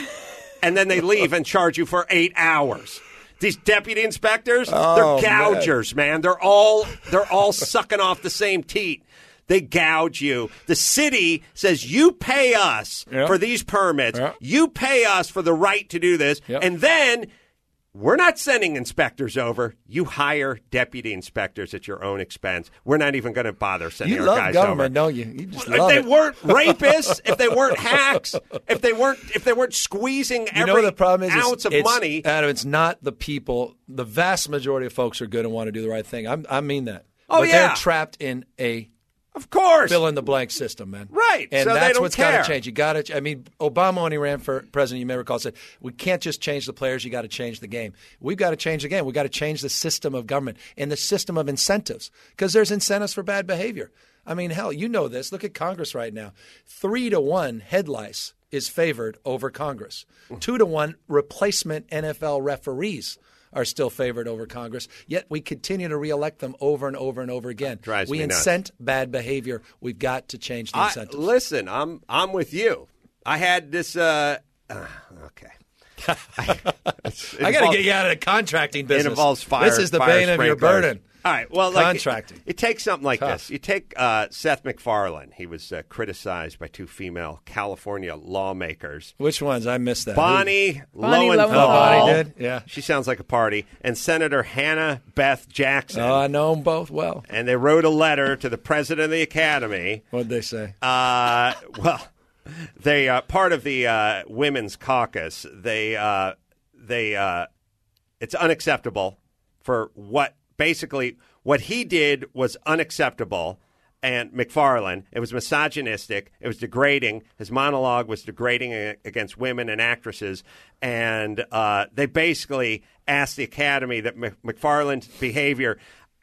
And then they leave and charge you for 8 hours. These deputy inspectors, they're gougers, man. They're all sucking off the same teat. They gouge you. The city says, you pay us for these permits. Yeah. You pay us for the right to do this. Yep. And then we're not sending inspectors over. You hire deputy inspectors at your own expense. We're not even going to bother sending our guys over. You love government, don't you? You just love it. If they weren't rapists, if they weren't hacks, if they weren't squeezing every the problem ounce of money. Adam, it's not the people. The vast majority of folks are good and want to do the right thing. I mean that. Oh, but yeah. They're trapped in a Of course. fill in the blank system, man. Right. And so that's they don't what's care. got to change. You got to. I mean, Obama, when he ran for president, you may recall, said, "We can't just change the players. You got to change the game. We've got to change the game. We've got to change the system of government and the system of incentives, because there's incentives for bad behavior. I mean, hell, you know this. Look at Congress right now. 3-1 head lice is favored over Congress. 2-1 replacement NFL referees are still favored over Congress, yet we continue to reelect them over and over and over again. Drives we me nuts. incent bad behavior. We've got to change the incentives. Listen, I'm with you. I had this. Okay. I got to get you out of the contracting business. It involves fire. This is the bane of your burden. All right. Well, contracting. It takes something like Tough. this. You take Seth MacFarlane. He was criticized by two female California lawmakers. Which ones? I missed that. Bonnie Lowenthal. Lowenthal. Bonnie did? Yeah. She sounds like a party. And Senator Hannah Beth Jackson. Oh, I know them both well. And they wrote a letter to the president of the Academy. What'd they say? Well, they part of the women's caucus. It's unacceptable for what he did was unacceptable. And MacFarlane, it was misogynistic. It was degrading. His monologue was degrading against women and actresses. And they basically asked the Academy that MacFarlane's behavior,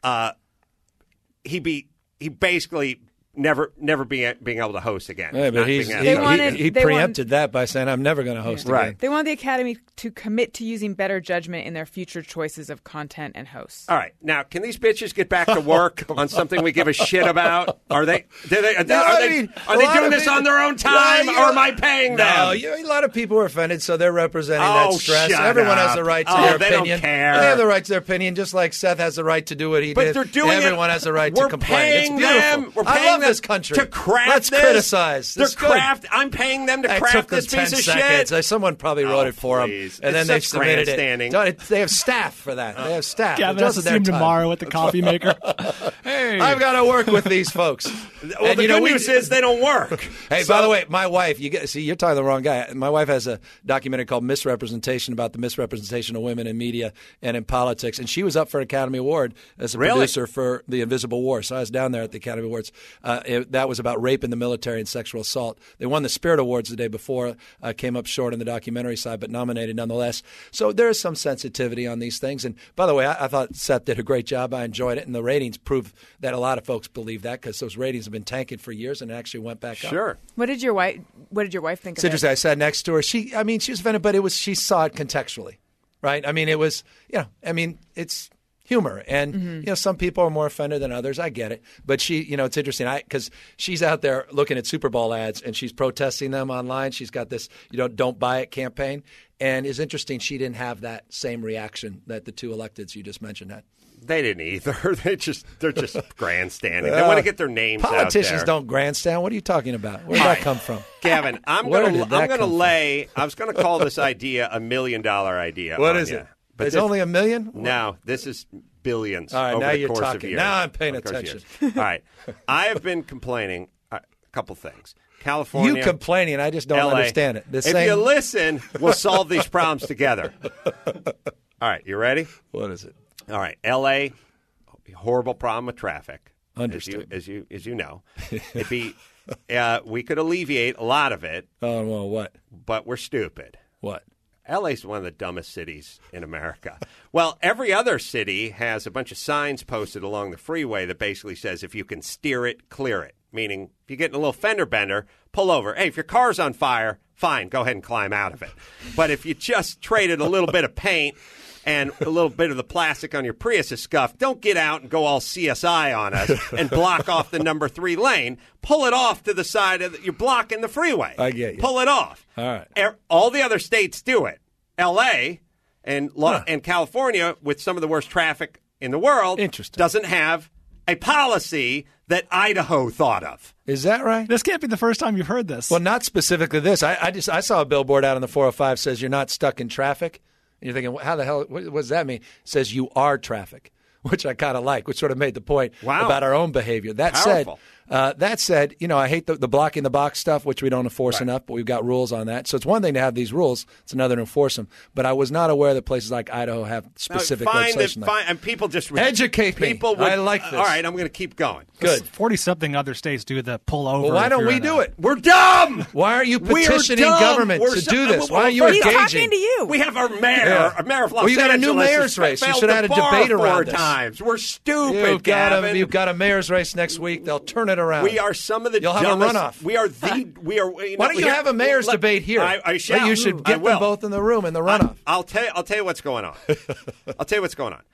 he basically never being able to host again. Yeah, but he preempted that by saying, I'm never going to host again. Right. They want the Academy to commit to using better judgment in their future choices of content and hosts. All right. Now, can these bitches get back to work on something we give a shit about? Are they doing this on their own time, or am I paying them? No, a lot of people are offended, so they're representing that stress. Everyone has the right to their opinion. They don't care. They have the right to their opinion, just like Seth has the right to do what he did. But they're doing Everyone has the right to complain. It's beautiful. We're paying I love them this country. to craft Let's this. criticize. I'm paying them to It craft took them this 10 piece of seconds. shit. Someone probably wrote it for them, please. and then It's they such submitted grandstanding. it. They have staff for that. They have staff. Gavin It has to wasn't see their him time. tomorrow at the coffee maker. Hey, I've got to work with these folks. Well, And the good news is they don't work. Hey, by the way, my wife, you're talking to the wrong guy. My wife has a documentary called Misrepresentation about the misrepresentation of women in media and in politics. And she was up for an Academy Award as a producer for The Invisible War. So I was down there at the Academy Awards. That was about rape in the military and sexual assault. They won the Spirit Awards the day before, came up short on the documentary side, but nominated nonetheless. So there is some sensitivity on these things. And by the way, I thought Seth did a great job. I enjoyed it. And the ratings prove that a lot of folks believe that, because those ratings have been tanking for years and it actually went back up. Sure. What did your wife think It's of interesting. it? I sat next to her. She was offended, but she saw it contextually, right? I mean, it was, it's humor. And, some people are more offended than others. I get it. But she, it's interesting because she's out there looking at Super Bowl ads and she's protesting them online. She's got this, don't buy it campaign. And it's interesting she didn't have that same reaction that the two electeds you just mentioned had. They didn't either. They're just grandstanding. They want to get their names out there. Politicians don't grandstand. What are you talking about? Where did that come from? Gavin, I'm going to lay. I was going to call this idea $1 million idea. What is it? But it's only $1 million? No, this is billions. All right, over now the you're course talking. of years. Now I'm paying attention. All right, I have been complaining a couple things. California, you complaining? I just don't LA. understand it. If you listen, we'll solve these problems together. All right, you ready? What is it? All right, L.A. horrible problem with traffic. Understood. As you know, it'd be we could alleviate a lot of it. Oh well, what? But we're stupid. What? LA's one of the dumbest cities in America. Well, every other city has a bunch of signs posted along the freeway that basically says if you can steer it, clear it. Meaning, if you get in a little fender bender, pull over. Hey, if your car's on fire, fine, go ahead and climb out of it. But if you just traded a little bit of paint and a little bit of the plastic on your Prius is scuffed, don't get out and go all CSI on us and block off the number 3 lane. Pull it off to the side of you're blocking the freeway. I get you. Pull it off. All right. All the other states do it. L.A. and California, with some of the worst traffic in the world, doesn't have a policy that Idaho thought of. Is that right? This can't be the first time you've heard this. Well, not specifically this. I saw a billboard out on the 405 says you're not stuck in traffic. And you're thinking, how the hell, what does that mean? It says you are traffic, which I kind of like, which sort of made the point about our own behavior. That Powerful. said, I hate the blocking the box stuff, which we don't enforce enough, but we've got rules on that. So it's one thing to have these rules. It's another to enforce them. But I was not aware that places like Idaho have specific legislation. And people just educate me. People I like this. All right, I'm going to keep going. Good. 40-something other states do the pull over. Well, why don't we do it? We're dumb. Why aren't you petitioning government to do this? Why aren't you He's engaging? talking to you. We have our mayor, our mayor of Los Angeles. Well, you got a new mayor's race. You should have had a debate around 4 this. times. We're stupid, Gavin. You've got a mayor's race next week. They'll turn it around. We are some of the You'll dumbest. have a runoff. We are the. We are. Why don't you have a mayor's debate here? I shall. You should get them both in the room in the runoff. I'll tell you what's going on. I'll tell you what's going on.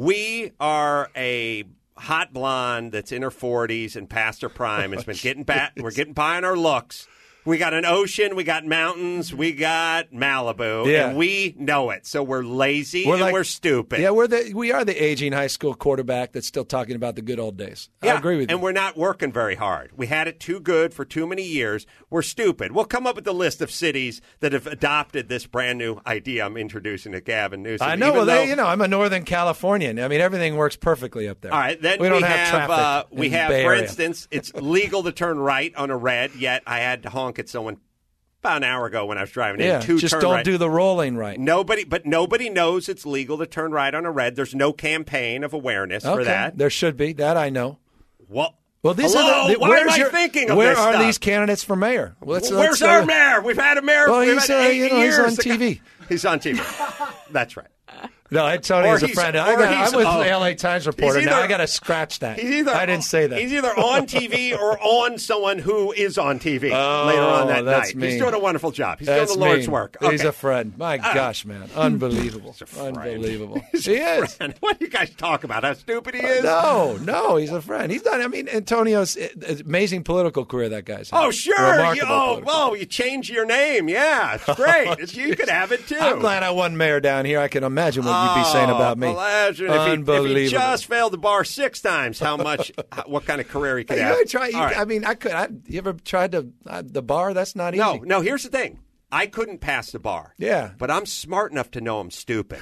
We are a hot blonde that's in her 40s and past her prime. Has been getting back. We're getting by on our looks. We got an ocean, we got mountains, we got Malibu, and we know it. So we're lazy we're stupid. Yeah, we are the aging high school quarterback that's still talking about the good old days. Yeah, I agree with you. And we're not working very hard. We had it too good for too many years. We're stupid. We'll come up with a list of cities that have adopted this brand new idea I'm introducing to Gavin Newsom. I know. I'm a Northern Californian. I mean, everything works perfectly up there. All right, then we don't have traffic. We have, for instance, it's legal to turn right on a red, yet I had to honk at someone about an hour ago when I was driving in. Just don't do the rolling right. Nobody knows it's legal to turn right on a red. There's no campaign of awareness for that. There should be. That I know. Well, these why am I thinking of where this are stuff? these candidates for mayor? Where's our mayor? We've had a mayor for he's 8 years. He's on TV. He's on TV. That's right. No, Tony is a friend. I'm with the LA Times reporter now. I got to scratch that. I didn't say that. He's either on TV or on someone who is on TV later on that night. Mean. He's doing a wonderful job. He's doing the Lord's work. Okay. He's a friend. My gosh, man. Unbelievable. Unbelievable. He is. What do you guys talk about? How stupid he is? No, he's a friend. He's done. I mean, Antonio's amazing political career that guy's had. Oh, sure. Remarkable you change your name. Yeah, it's great. You could have it, too. I'm glad I won mayor down here. I can imagine what you'd be saying about me. Imagine if he just failed the bar 6 times, what kind of career he could have. I mean, you ever tried the bar? That's not easy. No, here's the thing. I couldn't pass the bar. Yeah. But I'm smart enough to know I'm stupid.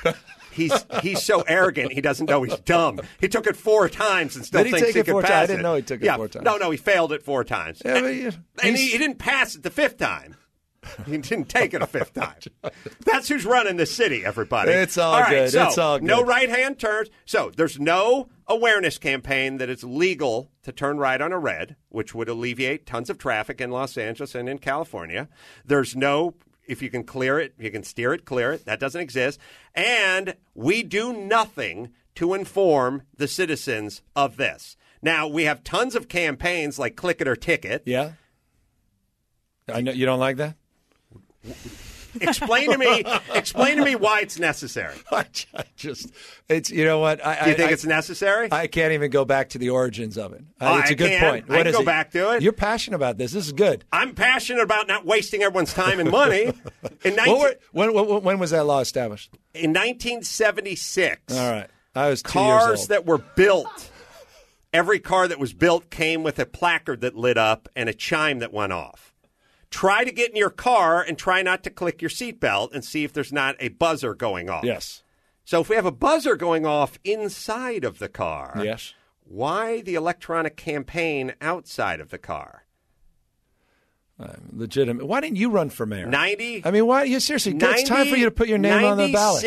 He's so arrogant he doesn't know he's dumb. He took it 4 times and still thinks he could pass it. I didn't know he took it 4 times. No, he failed it 4 times. Yeah, and he didn't pass it the 5th time. He didn't take it a 5th time. That's who's running the city, everybody. It's all good. So, it's all good. No right-hand turns. So there's no awareness campaign that it's legal to turn right on a red, which would alleviate tons of traffic in Los Angeles and in California. There's no, if you can clear it, you can steer it, clear it. That doesn't exist. And we do nothing to inform the citizens of this. Now, we have tons of campaigns like Click It or Ticket. Yeah. I know you don't like that? Explain to me why it's necessary. It's you know what? Do you think it's necessary? I can't even go back to the origins of it. It's a good point. I can go back to it. You're passionate about this. This is good. I'm passionate about not wasting everyone's time and money. When was that law established? In 1976. All right. I was 2 years old. Cars that were built, every car that was built came with a placard that lit up and a chime that went off. Try to get in your car and try not to click your seatbelt and see if there's not a buzzer going off. Yes. So if we have a buzzer going off inside of the car, yes. Why the electronic campaign outside of the car? Legitimate. Why didn't you run for mayor? 90. I mean, why? You seriously? It's time for you to put your name on the ballot.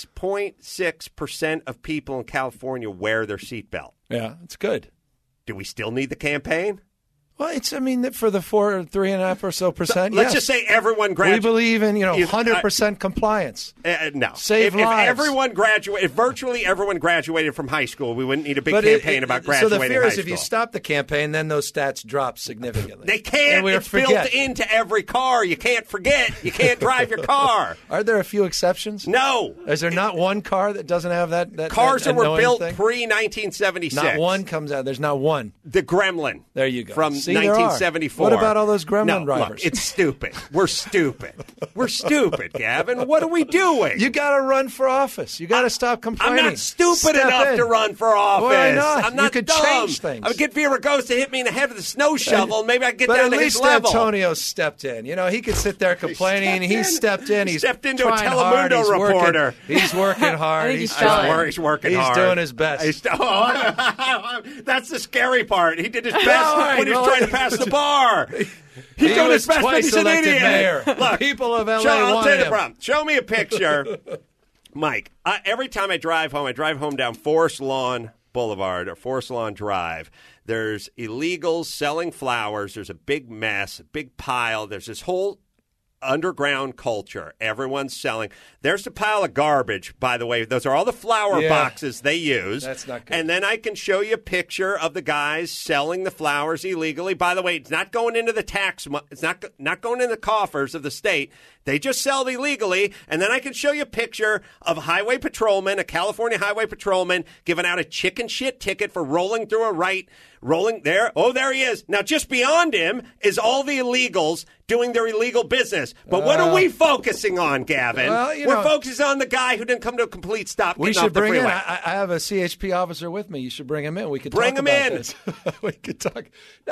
96.6% of people in California wear their seatbelt. Yeah, it's good. Do we still need the campaign? Well, it's. I mean, for the 3.5% or so percent. Let's just say everyone graduates. We believe in 100% compliance. No, save lives. If everyone graduated, if virtually everyone graduated from high school, we wouldn't need a big campaign about graduating. So the fear high is, school. if you stop the campaign, then those stats drop significantly. They can't. It's built into every car. You can't forget. You can't drive your car. Are there a few exceptions? No. Is there not one car that doesn't have that cars that were built pre-1976? Not one comes out. There's not one. The Gremlin. There you go. From 1974. What about all those Gremlin drivers? Look, it's stupid. We're stupid. We're stupid, Gavin. What are we doing? You got to run for office. You got to stop complaining. I'm not stupid enough to run for office. Why not? I'm not you could dumb. change things. I would get Villaraigosa to hit me in the head with a snow shovel. Maybe I could get down to his level. But at least Antonio stepped in. He could sit there complaining. He stepped in. He stepped into a Telemundo reporter. He's working hard. He's working hard. He's doing his best. That's the scary part. He did his best when he was trying to pass the bar. He's doing his best, but he's an idiot. Mayor. Look, people of LA I'll tell you the him. problem. Show me a picture, Mike. Every time I drive home down Forest Lawn Boulevard or Forest Lawn Drive. There's illegals selling flowers. There's a big mess, a big pile. There's this whole underground culture. Everyone's selling. There's a pile of garbage, by the way. Those are all the flower boxes they use. That's not good. And then I can show you a picture of the guys selling the flowers illegally. By the way, it's not going into the tax. It's not going in the coffers of the state. They just sell illegally. And then I can show you a picture of a highway patrolman, a California highway patrolman, giving out a chicken shit ticket for rolling through a right. Rolling there. Oh, there he is. Now, just beyond him is all the illegals doing their illegal business. But what are we focusing on, Gavin? Well, We're focusing on the guy who didn't come to a complete stop. We should bring in. I have a CHP officer with me. You should bring him in. We could bring talk him about in. This. We could talk.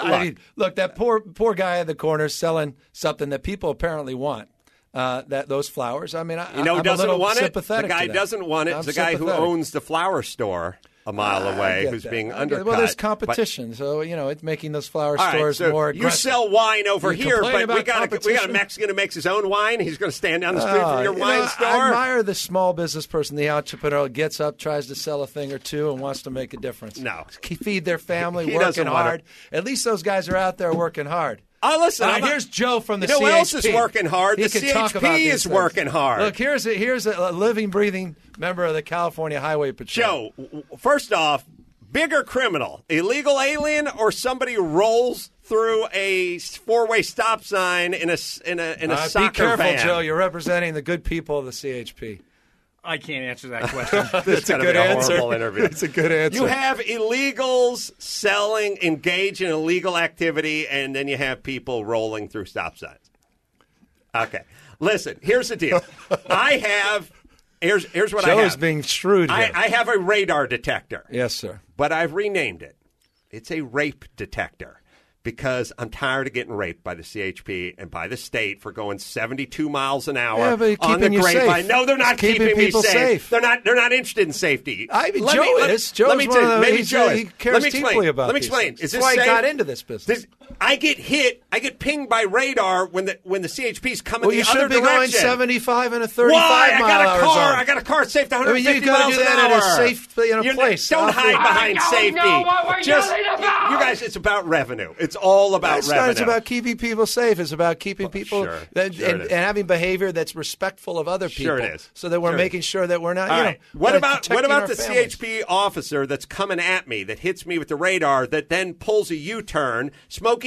Look, that poor guy at the corner selling something that people apparently want. Those flowers. I mean, who doesn't want it? The guy who doesn't want it. The guy who owns the flower store a mile away, who's being undercut. Well, there's competition, so it's making those flower stores more aggressive. You sell wine over here, but we got a Mexican who makes his own wine. He's going to stand down the street from your wine store. I admire the small business person, the entrepreneur, gets up, tries to sell a thing or two, and wants to make a difference. No, feed their family, working hard. At least those guys are out there working hard. Listen. Here's Joe from the CHP. Who else is working hard? The CHP is working hard. Look, here's a living, breathing member of the California Highway Patrol. Joe, first off, bigger criminal, illegal alien, or somebody who rolls through a four-way stop sign in a soccer van? Be careful, Joe. You're representing the good people of the CHP. I can't answer that question. That's a good answer. Horrible interview. It's a good answer. You have illegals engaged in illegal activity, and then you have people rolling through stop signs. Okay. Listen, here's the deal. Here's what I have. Joe's being shrewd here. I have a radar detector. Yes, sir. But I've renamed it. It's a rape detector. Because I'm tired of getting raped by the CHP and by the state for going 72 miles an hour on the grapevine. No, they're not keeping me safe. They're not interested in safety. Joe is. Joe's one of the, maybe Joe is. He cares deeply about Let me explain. That's why he got into this business. I get pinged by radar when the CHP's coming the other direction. Well, you should be going 75 and a 35 mile hour zone. I got a car safe to 150 miles an hour. You got to do that at a safe place. Don't hide behind safety. You guys, it's about revenue. It's all about revenue. It's about keeping people safe. It's about keeping people and having behavior that's respectful of other people. Sure it is. So that we're making sure that we're not. What about the families? CHP officer that's coming at me, that hits me with the radar, that then pulls a U-turn, smoking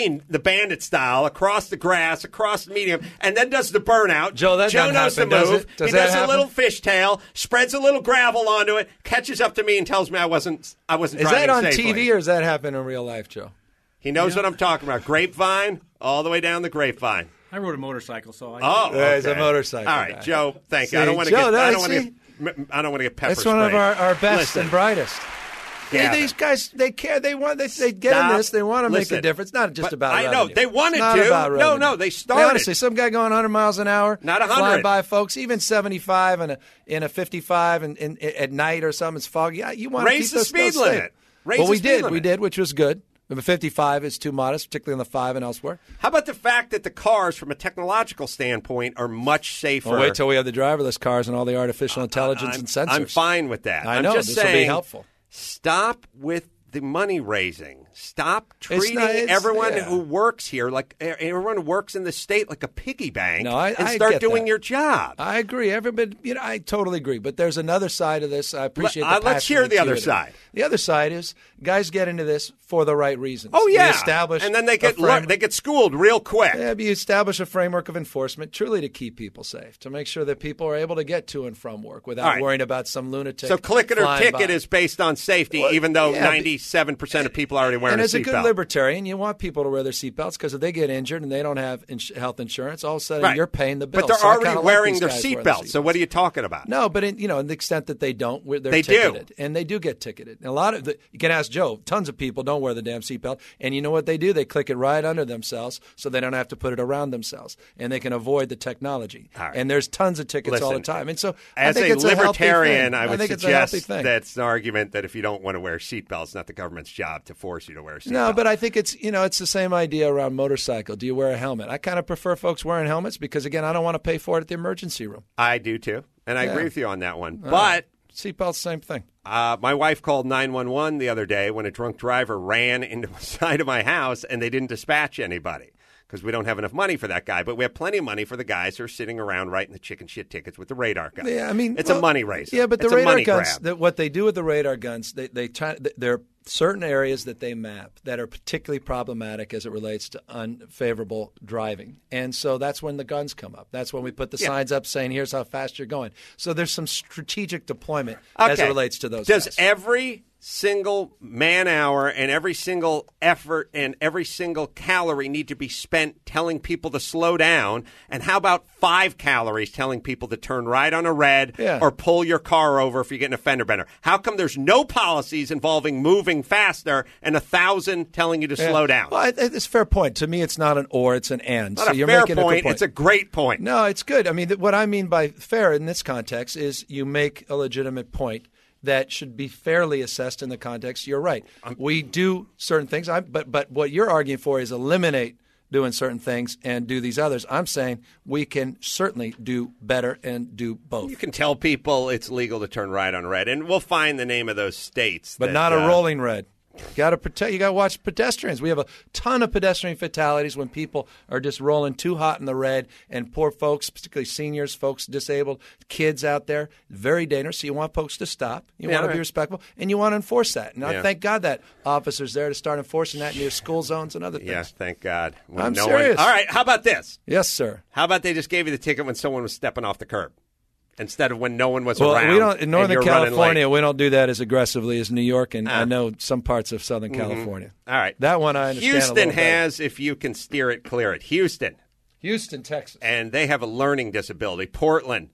jogging the bandit style across the grass, across the medium, and then does the burnout. Joe, that Joe doesn't knows happen, the does move. it? Does he that does a happen? little fishtail, spreads a little gravel onto it, catches up to me, and tells me I wasn't Is driving that on safely. TV or does that happen in real life, Joe? He knows what I'm talking about. Grapevine, all the way down the grapevine. I rode a motorcycle, so I Oh, Yeah, he's a okay. motorcycle All right, guy. Joe. Thank you. See, I don't want to Joe, get. I that- don't want to see? get. I don't want to get pepper That's one of sprayed. our best Listen, and brightest. Gavin. These guys, they care. They want. They get Stop. in this. They want to make Listen, a difference. Not just but about. I know. revenue. They wanted It's not to. about No, revenue. no, they started. Honestly, some guy going 100 miles an hour, Not 100. flying by folks, even 75 in a 55 and at night or something. It's foggy. Yeah, you want to Raise keep the those speed safe. limit. Raise well, the we speed did. limit. We did, which was good. The 55 is too modest, particularly on the 5 and elsewhere. How about the fact that the cars, from a technological standpoint, are much safer? Well, wait till we have the driverless cars and all the artificial intelligence and sensors. I'm fine with that. I I'm know. just This will saying, be helpful. Stop with the money raising. Stop It's treating not- it's- everyone yeah. who works here like everyone who works in the state like a piggy bank. No, I and I start get doing that. your job. I agree. Everybody, I totally agree. But there's another side of this. I appreciate. The Let's passion hear and the other acuity. side. The other side is guys get into this for the right reasons. Oh yeah, We establish and then they a get framework- they get schooled real quick. Yeah, but you establish a framework of enforcement truly to keep people safe, to make sure that people are able to get to and from work without All right. worrying about some lunatic. So click it or flying ticket by. is based on safety, Well, even though yeah, 97% of people are already wearing and a as a good seatbelt. libertarian, you want people to wear their seatbelts because if they get injured and they don't have health insurance, all of a sudden Right. you're paying the bill. But they're So I already kinda like wearing these their guys wearing seatbelts. So what are you talking about? No, but in the extent that they don't, they're They do. ticketed, and they do get ticketed. And a lot of you can ask Joe. Tons of people don't wear the damn seatbelt, and you know what they do? They click it right under themselves, so they don't have to put it around themselves, and they can avoid the technology. All right. And there's tons of tickets all the Listen, time. And so, As I think a it's a healthy libertarian, thing. I would think it's a healthy suggest thing. that's an argument that if you don't want to wear seatbelts, it's not the government's job to force you to wear a seatbelt. No, but I think it's it's the same idea around motorcycle. Do you wear a helmet? I kind of prefer folks wearing helmets because again, I don't want to pay for it at the emergency room. I do too, and I Yeah. agree with you on that one. But Seatbelts, same thing. my wife called 911 the other day when a drunk driver ran into the side of my house, and they didn't dispatch anybody because we don't have enough money for that guy. But we have plenty of money for the guys who are sitting around writing the chicken shit tickets with the radar gun. Yeah, I mean, it's well, a money raiser. Yeah, but the It's a radar money guns. grab. What they do with the radar guns, there are certain areas that they map that are particularly problematic as it relates to unfavorable driving, and so that's when the guns come up. That's when we put the signs up saying, "Here's how fast you're going." So there's some strategic deployment as it Okay. relates to those. Does guys. every single man hour and every single effort and every single calorie need to be spent telling people to slow down? And how about 5 calories telling people to turn right on a red Yeah. or pull your car over if you get in a fender bender? How come there's no policies involving moving faster and 1,000 telling you to Yeah. slow down? Well, it's a fair point. To me, it's not an or; it's an and. Not so a you're fair making point. a good point. It's a great point. No, it's good. I mean, what I mean by fair in this context is you make a legitimate point that should be fairly assessed in the context. You're right. We do certain things, but what you're arguing for is eliminate doing certain things and do these others. I'm saying we can certainly do better and do both. You can tell people it's legal to turn right on red, and we'll find the name of those states. But that, not a rolling red. Got to protect. You got to watch pedestrians. We have a ton of pedestrian fatalities when people are just rolling too hot in the red, and poor folks, particularly seniors, folks disabled, kids out there, very dangerous. So you want folks to stop. You want to be respectful, and you want to enforce that. And I thank God that officers there to start enforcing that near school zones and other things. Yeah, thank God. When I'm no serious. All right, how about this? Yes, sir. How about they just gave you the ticket when someone was stepping off the curb instead of when no one was Well, around? we don't in and Northern you're running California. late? We don't do that as aggressively as New York, and I know some parts of Southern California. All right. That one I understand. a Houston little better. has, if you can steer it, clear it. Houston. Texas. And they have a learning disability. Portland.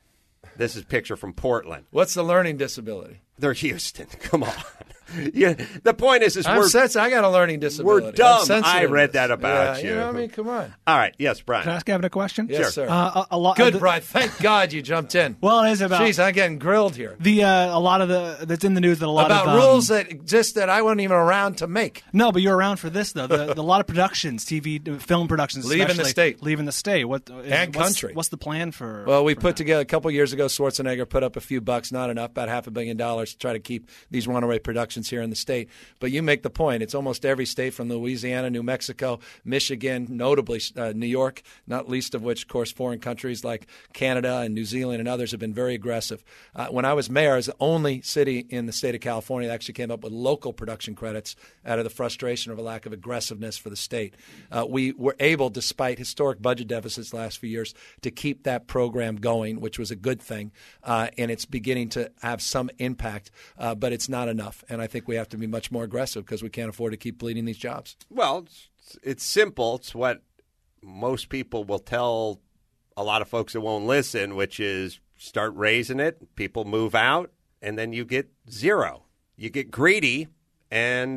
This is a picture from Portland. What's the learning disability? They're Houston. Come on. Yeah, the point is I got a learning disability. We're dumb. I'm sensitive I to read this. that about Yeah, you. You know what I mean? Come on. All right. Yes, Brian. Can I ask Gavin a question? Yes, sir. A lot. Good, Brian. Thank God you jumped in. Well, it is about. Jeez, I'm getting grilled here. A lot of the that's in the news that a lot About of rules that exist that I wasn't even around to make. No, but you're around for this though. A lot of productions, TV, film productions, Leaving the especially, state. leaving the state. Country. What's the plan for? Well, we for put that? together a couple years ago. Schwarzenegger put up a few bucks, not enough, about $500 million to try to keep these runaway productions elections here in the state. But you make the point. It's almost every state from Louisiana, New Mexico, Michigan, notably New York, not least of which, of course, foreign countries like Canada and New Zealand and others have been very aggressive. When I was mayor, I was the only city in the state of California that actually came up with local production credits out of the frustration of a lack of aggressiveness for the state. We were able, despite historic budget deficits the last few years, to keep that program going, which was a good thing, and it's beginning to have some impact, but it's not enough. And I think we have to be much more aggressive because we can't afford to keep bleeding these jobs. Well, it's simple. It's what most people will tell a lot of folks that won't listen, which is start raising it, people move out, and then you get zero. You get greedy. And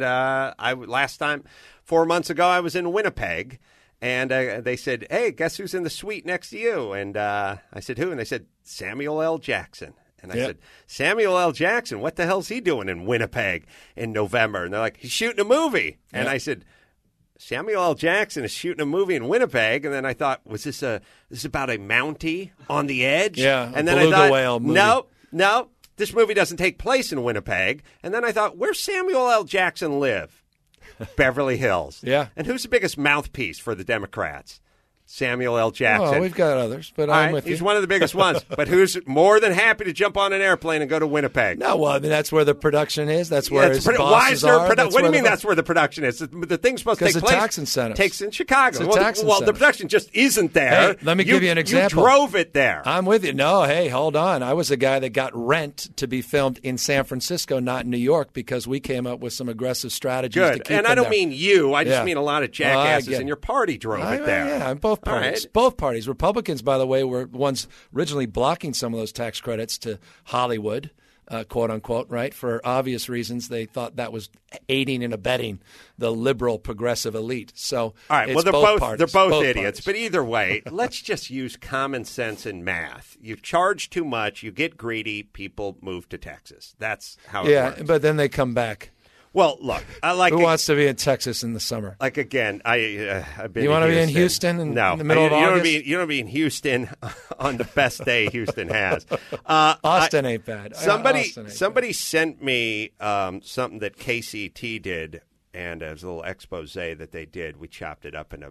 last time, 4 months ago, I was in Winnipeg, and they said, hey, guess who's in the suite next to you? And I said, who? And they said, Samuel L. Jackson. And I said, Samuel L. Jackson, what the hell's he doing in Winnipeg in November? And they're like, he's shooting a movie. Yeah. And I said, Samuel L. Jackson is shooting a movie in Winnipeg. And then I thought, was this about a Mountie on the edge? Yeah, and then beluga I thought, whale movie. No, this movie doesn't take place in Winnipeg. And then I thought, where's Samuel L. Jackson live? Beverly Hills. Yeah. And who's the biggest mouthpiece for the Democrats? Samuel L. Jackson. Oh, we've got others, but I'm with you. He's one of the biggest ones. But who's more than happy to jump on an airplane and go to Winnipeg? No, well, I mean, that's where the production is. That's where his bosses why is there are. what do you mean that's where the production is? The thing's supposed to take place. Because the tax incentives. Takes in Chicago. It's tax well, the production just isn't there. Hey, let me give you an example. You drove it there. I'm with you. No, hey, hold on. I was the guy that got Rent to be filmed in San Francisco, not in New York, because we came up with some aggressive strategies to keep and them I don't there. mean you. I just mean a lot of jackasses in your party drove it there. Yeah, both parties. Both parties. Republicans, by the way, were the ones originally blocking some of those tax credits to Hollywood, quote unquote, right? For obvious reasons, they thought that was aiding and abetting the liberal progressive elite. So, all right, it's well, they're both idiots. parties. But either way, let's just use common sense and math. You charge too much, you get greedy, people move to Texas. That's how it works. Yeah, but then they come back. Well, look, I like. Who wants to be in Texas in the summer? Like again, I've been. You want to be in Houston in the middle of August? You don't want to be in Houston on the best day Houston has. Austin ain't bad. Somebody sent me something that KCT did, and it was a little expose that they did. We chopped it up in a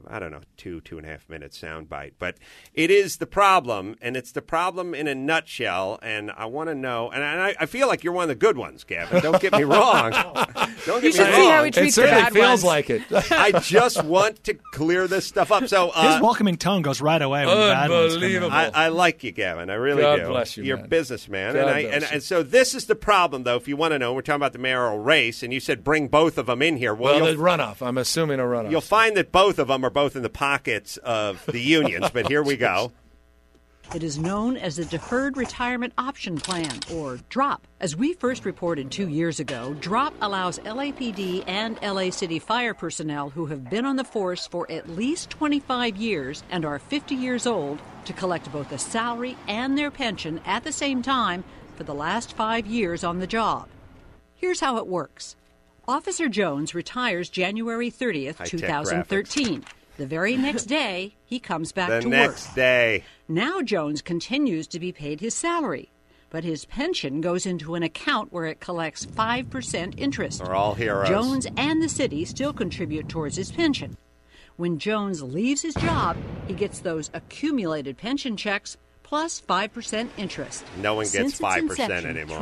2.5 minute soundbite. But it is the problem, and it's the problem in a nutshell. And I want to know, and I feel like you're one of the good ones, Gavin. Don't get me wrong. Don't get me wrong. You should see how he treats the bad ones. It certainly feels ones. like it. I just want to clear this stuff up. So his welcoming tone goes right away when the bad ones come in. I like you, Gavin. I really God do. Bless you, You're man. a businessman. God And bless you. so this is the problem, though, if you want to know. We're talking about the mayoral race, and you said bring both of them in here. Well, the runoff. I'm assuming a runoff. You'll find that both of them are both in the pockets of the unions, but here we go. It is known as the Deferred Retirement Option Plan, or DROP. As we first reported 2 years ago, DROP allows LAPD and LA City Fire personnel who have been on the force for at least 25 years and are 50 years old to collect both a salary and their pension at the same time for the last 5 years on the job. Here's how it works. Officer Jones retires January 30th, 2013. The very next day, he comes back to work. The next day. Now Jones continues to be paid his salary, but his pension goes into an account where it collects 5% interest. We're all heroes. Jones and the city still contribute towards his pension. When Jones leaves his job, he gets those accumulated pension checks plus 5% interest. No one gets Since 5% its inception, anymore.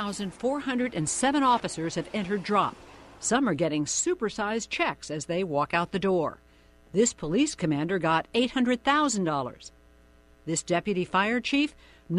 3,407 officers have entered DROP. Some are getting supersized checks as they walk out the door. This police commander got $800,000. This deputy fire chief,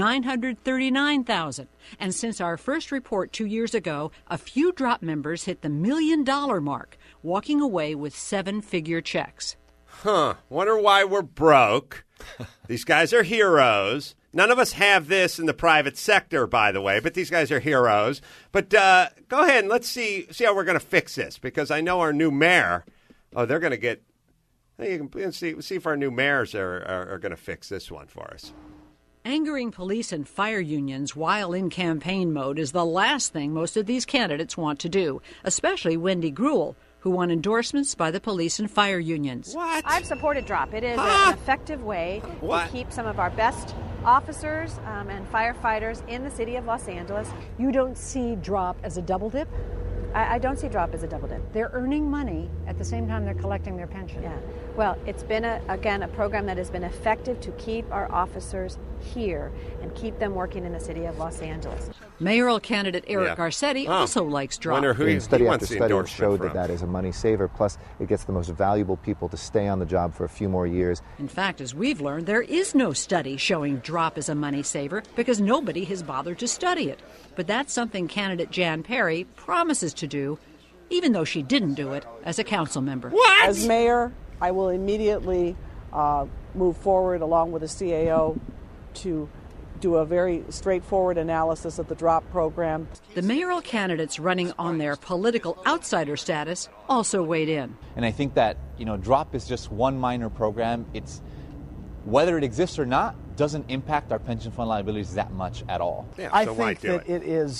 $939,000. And since our first report 2 years ago, a few DROP members hit the $1 million mark, walking away with 7-figure checks. Wonder why we're broke. These guys are heroes. None of us have this in the private sector, by the way, but these guys are heroes. But go ahead and let's see how we're going to fix this, because I know our new mayor, they're going to get, you can see if our new mayors are going to fix this one for us. Angering police and fire unions while in campaign mode is the last thing most of these candidates want to do, especially Wendy Gruhl, who won endorsements by the police and fire unions. What? I've supported DROP. It is an effective way to keep some of our best officers and firefighters in the city of Los Angeles. You don't see DROP as a double dip? I don't see drop as a double dip. They're earning money at the same time they're collecting their pension. Yeah. Well, it's been, a program that has been effective to keep our officers here and keep them working in the city of Los Angeles. Mayoral candidate Eric Garcetti also likes drop. Study after study has showed that is a money saver. Plus, it gets the most valuable people to stay on the job for a few more years. In fact, as we've learned, there is no study showing drop as a money saver because nobody has bothered to study it. But that's something candidate Jan Perry promises to do, even though she didn't do it as a council member. What? As mayor, I will immediately move forward along with the CAO to do a very straightforward analysis of the drop program. The mayoral candidates running on their political outsider status also weighed in. And I think that, drop is just one minor program. It's whether it exists or not doesn't impact our pension fund liabilities that much at all. Yeah, I think that it is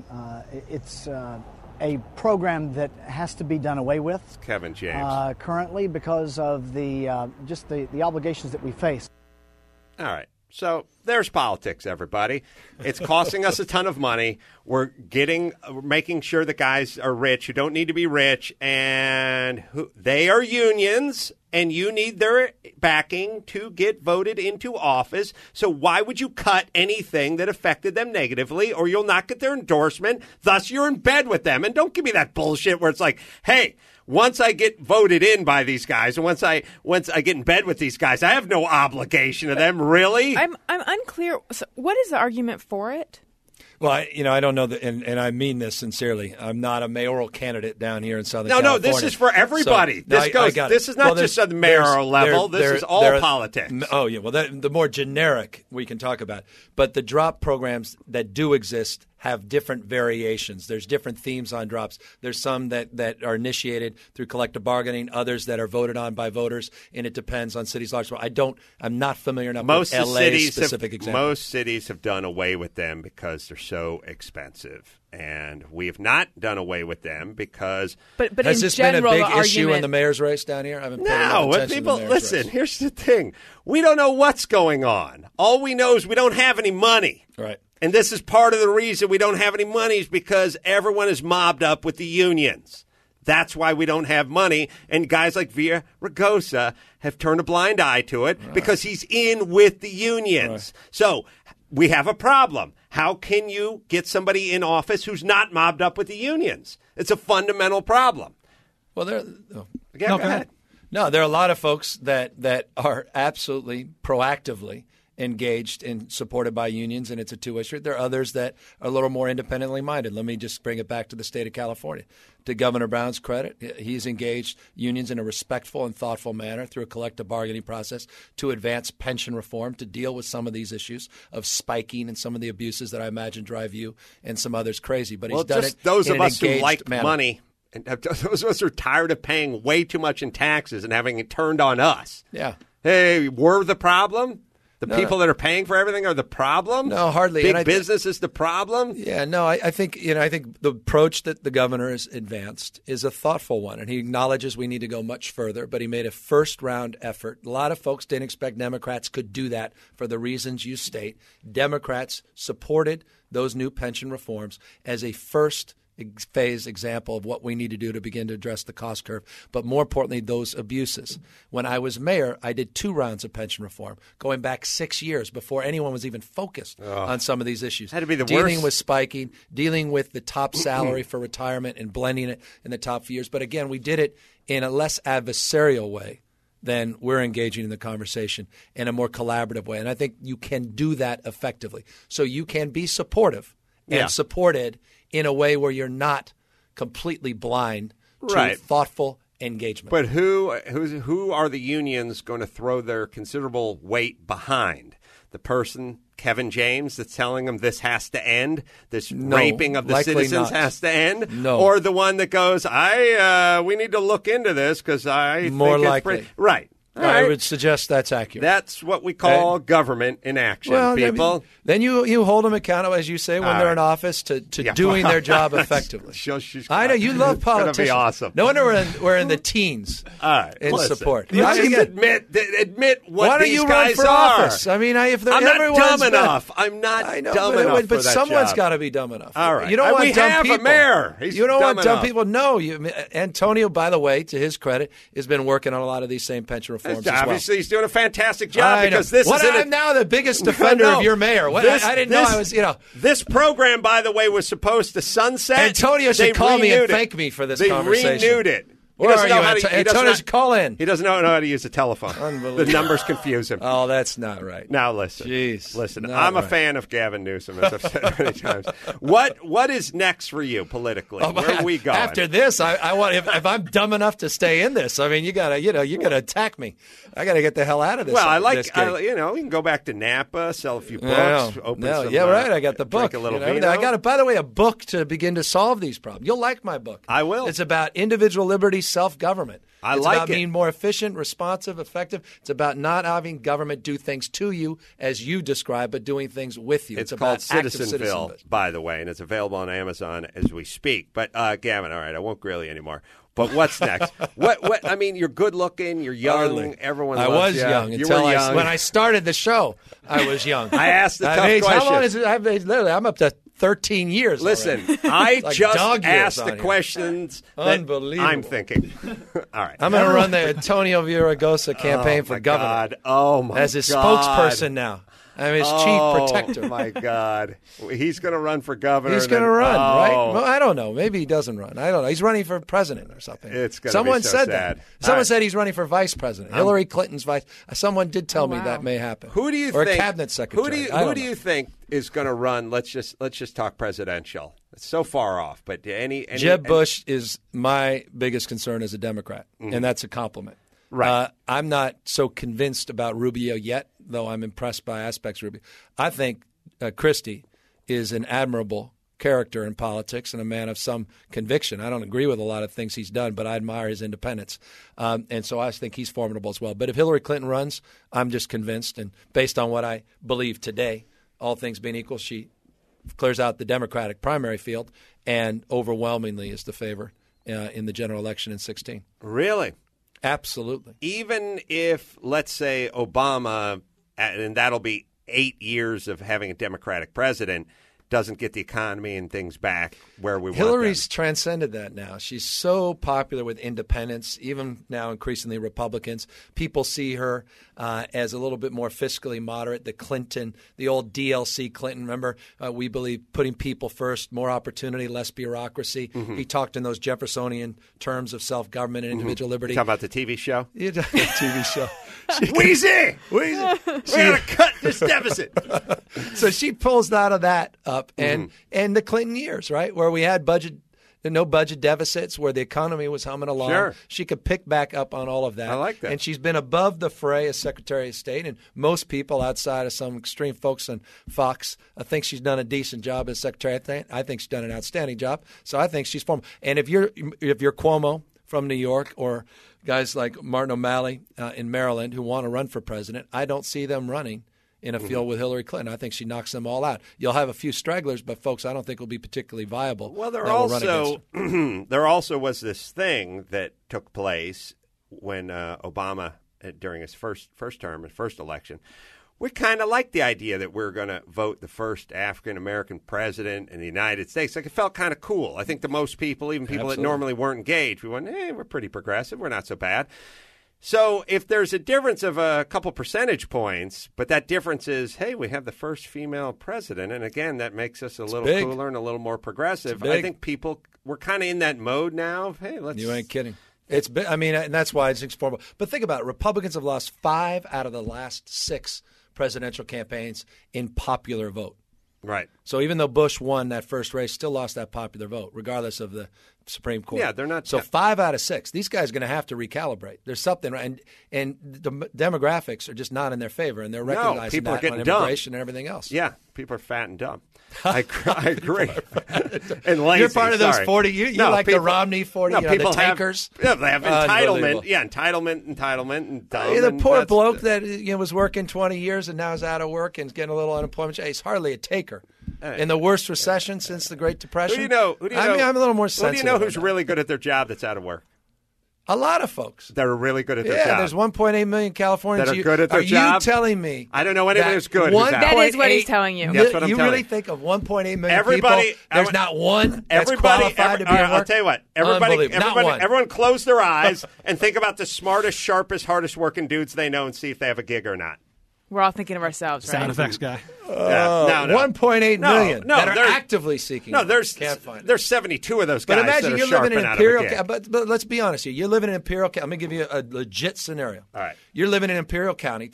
it's a program that has to be done away with. Kevin James. Currently because of the just the obligations that we face. All right. So there's politics, everybody. It's costing us a ton of money. We're making sure that guys are rich who don't need to be rich, and they are unions, and you need their backing to get voted into office. So why would you cut anything that affected them negatively, or you'll not get their endorsement? Thus, you're in bed with them. And don't give me that bullshit where it's like, hey, once I get voted in by these guys, and once I get in bed with these guys, I have no obligation to them. Really? I'm unclear. So what is the argument for it? Well, I don't know, and I mean this sincerely. I'm not a mayoral candidate down here in Southern California. No, this is for everybody. So, this is not just at the mayoral level. This is all politics. Oh, yeah. Well, the more generic we can talk about. But the drop programs that do exist have different variations. There's different themes on drops. There's some that are initiated through collective bargaining, others that are voted on by voters, and it depends on cities large. I'm not familiar enough with LA's specific example. Most cities have done away with them because they're so expensive. And we have not done away with them because. But has this been a big issue in the mayor's race down here? Listen. Here's the thing: we don't know what's going on. All we know is we don't have any money. Right. And this is part of the reason we don't have any money is because everyone is mobbed up with the unions. That's why we don't have money. And guys like Villaraigosa have turned a blind eye to it because he's in with the unions. Right. So we have a problem. How can you get somebody in office who's not mobbed up with the unions? It's a fundamental problem. Well, go ahead. No, there are a lot of folks that are absolutely proactively engaged and supported by unions, and it's a two-way street. There are others that are a little more independently minded. Let me just bring it back to the state of California. To Governor Brown's credit, he's engaged unions in a respectful and thoughtful manner through a collective bargaining process to advance pension reform, to deal with some of these issues of spiking and some of the abuses that I imagine drive you and some others crazy. But he's done it those in of an us who like manner. Money. And those of us who are tired of paying way too much in taxes and having it turned on us. Yeah. Hey, we're the problem? The people that are paying for everything are the problem? No, hardly. Big business is the problem? Yeah, no, I think the approach that the governor has advanced is a thoughtful one, and he acknowledges we need to go much further, but he made a first-round effort. A lot of folks didn't expect Democrats could do that for the reasons you state. Democrats supported those new pension reforms as a first phase example of what we need to do to begin to address the cost curve, but more importantly, those abuses. When I was mayor, I did 2 rounds of pension reform, going back 6 years before anyone was even focused on some of these issues. Had to be the dealing worst. with spiking, dealing with the top salary for retirement and blending it in the top few years. But again, we did it in a less adversarial way than we're engaging in the conversation, in a more collaborative way. And I think you can do that effectively. So you can be supportive and supported in a way where you're not completely blind to thoughtful engagement. But who are the unions going to throw their considerable weight behind? The person, Kevin James, that's telling them this has to end? This raping of the citizens has to end? No. Or the one that goes, we need to look into this because I more think likely. It's right. I would suggest that's accurate. That's what we call government in action, people. Then you hold them accountable, as you say, when they're in office to doing their job effectively. I know you love politicians. It's gonna be awesome. No wonder we're in the teens. All right, in support. Let's just admit what these guys are. Office? I mean, if I'm not dumb enough. I'm not dumb enough. But someone's got to be dumb enough. All right, you don't want we dumb have people. a mayor. You don't want dumb people. No, Antonio, by the way, to his credit, has been working on a lot of these same pension reforms. Obviously, he's doing a fantastic job because this is. I'm now the biggest defender of your mayor. I didn't know I was. This program, by the way, was supposed to sunset. Antonio should call me and thank me for this conversation. They renewed it. Where are you, Antonio? Call in. He doesn't know how to use a telephone. Unbelievable. The numbers confuse him. Oh, that's not right. Now listen. Jeez. Listen, I'm a fan of Gavin Newsom, as I've said many times. What is next for you politically? Where are we going? After this, I want if I'm dumb enough to stay in this. I mean, you gotta attack me. I gotta get the hell out of this. Well, I like this you can go back to Napa, sell a few books, open some. Yeah, right. I got the book. Drink a little vino. I got by the way, a book to begin to solve these problems. You'll like my book. I will. It's about individual liberty, self-government. It's about being more efficient, responsive, effective. It's about not having government do things to you as you describe, but doing things with you. It's about called Citizenville, by the way, and it's available on Amazon as we speak. But Gavin, all right, I won't grill you anymore. But what's next? What? I mean, you're good looking. You're young. Hardly. Everyone I loves was you. young You until were young. when I started the show. I was young. I asked the tough question. How long is it? I'm up to 13 years. Listen, already. I just asked the questions that I'm thinking. All right. I'm going to run the Antonio Villaraigosa campaign for governor. God. Oh, my God. As his spokesperson now. I'm his chief protector. Oh, my God. He's going to run for governor. He's going to run, right? Well, I don't know. Maybe he doesn't run. I don't know. He's running for president or something. It's going Someone to be so said sad. that. Someone said he's running for vice president. Hillary Clinton's vice. Someone did tell me that may happen. Who do you or think? A cabinet secretary. Who do you think is going to run? Let's just talk presidential. It's so far off, but Jeb Bush is my biggest concern as a Democrat, and that's a compliment. Right. I'm not so convinced about Rubio yet, though I'm impressed by aspects of Rubio. I think Christie is an admirable character in politics and a man of some conviction. I don't agree with a lot of things he's done, but I admire his independence. And so I think he's formidable as well. But if Hillary Clinton runs, I'm just convinced, and based on what I believe today, all things being equal, she clears out the Democratic primary field and overwhelmingly is the favor in the general election in 2016. Really? Absolutely. Even if, let's say, Obama, and that'll be 8 years of having a Democratic president, doesn't get the economy and things back where we want them. Hillary's transcended that now. She's so popular with independents, even now increasingly Republicans. People see her as a little bit more fiscally moderate. The old DLC Clinton, remember, we believe putting people first, more opportunity, less bureaucracy. Mm-hmm. He talked in those Jeffersonian terms of self-government and individual liberty. You talking about the TV show? Yeah, the TV show. Wheezy! We got to cut this deficit. So she pulls out of that up, and the Clinton years, right, where we had no budget deficits, where the economy was humming along. Sure. She could pick back up on all of that. I like that. And she's been above the fray as Secretary of State, and most people outside of some extreme folks on Fox think she's done a decent job as Secretary. I think she's done an outstanding job. So I think she's formal. And if you're Cuomo from New York or guys like Martin O'Malley in Maryland who want to run for president, I don't see them running in a field with Hillary Clinton. I think she knocks them all out. You'll have a few stragglers, but folks, I don't think will be particularly viable. Well, there also was this thing that took place when Obama, during his first term, his first election. We kind of liked the idea that we're going to vote the first African-American president in the United States. Like, it felt kind of cool. I think to most people, even people that normally weren't engaged, we went, we're pretty progressive. We're not so bad. So if there's a difference of a couple percentage points, but that difference is, hey, we have the first female president, and again, that makes us a little cooler and a little more progressive. I think we're kind of in that mode now. Hey, let's. You ain't kidding. It's been, and that's why it's formal. But think about it. Republicans have lost 5 out of the last 6 presidential campaigns in popular vote. Right. So even though Bush won that first race, still lost that popular vote, regardless of the Supreme Court. Yeah, they're not. So 5 out of 6. These guys are going to have to recalibrate. There's something, right? And the demographics are just not in their favor, and they're recognizing people that are getting on immigration and everything else. Yeah, People are fat and dumb. I agree. And lazy. You're part of those sorry. 40. You're No, like people- the Romney 40. No, the people takers. They have entitlement. Unbelievable. Yeah, entitlement, and dumb. The and poor that's- bloke that was working 20 years and now is out of work and is getting a little unemployment. He's hardly a taker. In the worst recession since the Great Depression. Who do you know? I'm a little more Who sensitive. do you know who's on that. really good at their job that's out of work? A lot of folks. That are really good at their Yeah, job. there's 1.8 million Californians That are good at their job? Are you telling me? I don't know anyone that who's good who's out. That is what he's telling you. That's what I'm you telling really you. think of 1.8 million Everybody- people? There's not one that's Everybody, qualified to be all at right, work? I'll tell you what. Unbelievable. Everyone close their eyes and think about the smartest, sharpest, hardest working dudes they know and see if they have a gig or not. We're all thinking of ourselves, right? Sound effects guy. No. 1.8 million No, that are there's- actively seeking. No, work. there's Can't find it. there's 72 of those guys But imagine that are you're sharp living in and out of a Imperial. gig. But let's be honest here. You're living in Imperial. Let me give you a legit scenario. All right. You're living in Imperial County,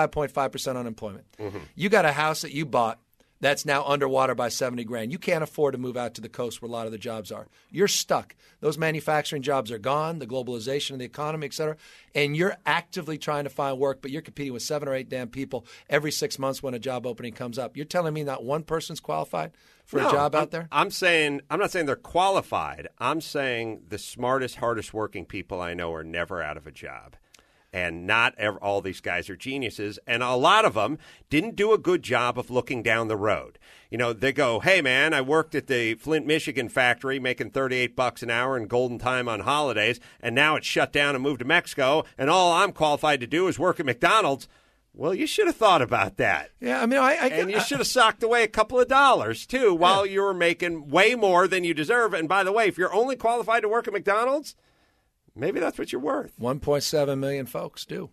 25.5% unemployment. Mm-hmm. You got a house that you bought that's now underwater by $70,000. You can't afford to move out to the coast where a lot of the jobs are. You're stuck. Those manufacturing jobs are gone, the globalization of the economy, et cetera, and you're actively trying to find work, but you're competing with 7 or 8 damn people every 6 months when a job opening comes up. You're telling me not one person's qualified for a job out there? I'm not saying they're qualified. I'm saying the smartest, hardest working people I know are never out of a job. And not all these guys are geniuses. And a lot of them didn't do a good job of looking down the road. You know, they go, hey, man, I worked at the Flint, Michigan factory making $38 an hour in golden time on holidays, and now it's shut down and moved to Mexico, and all I'm qualified to do is work at McDonald's. Well, you should have thought about that. Yeah, I mean, and you should have socked away a couple of dollars, too, while you were making way more than you deserve. And by the way, if you're only qualified to work at McDonald's, maybe that's what you're worth. 1.7 million folks do.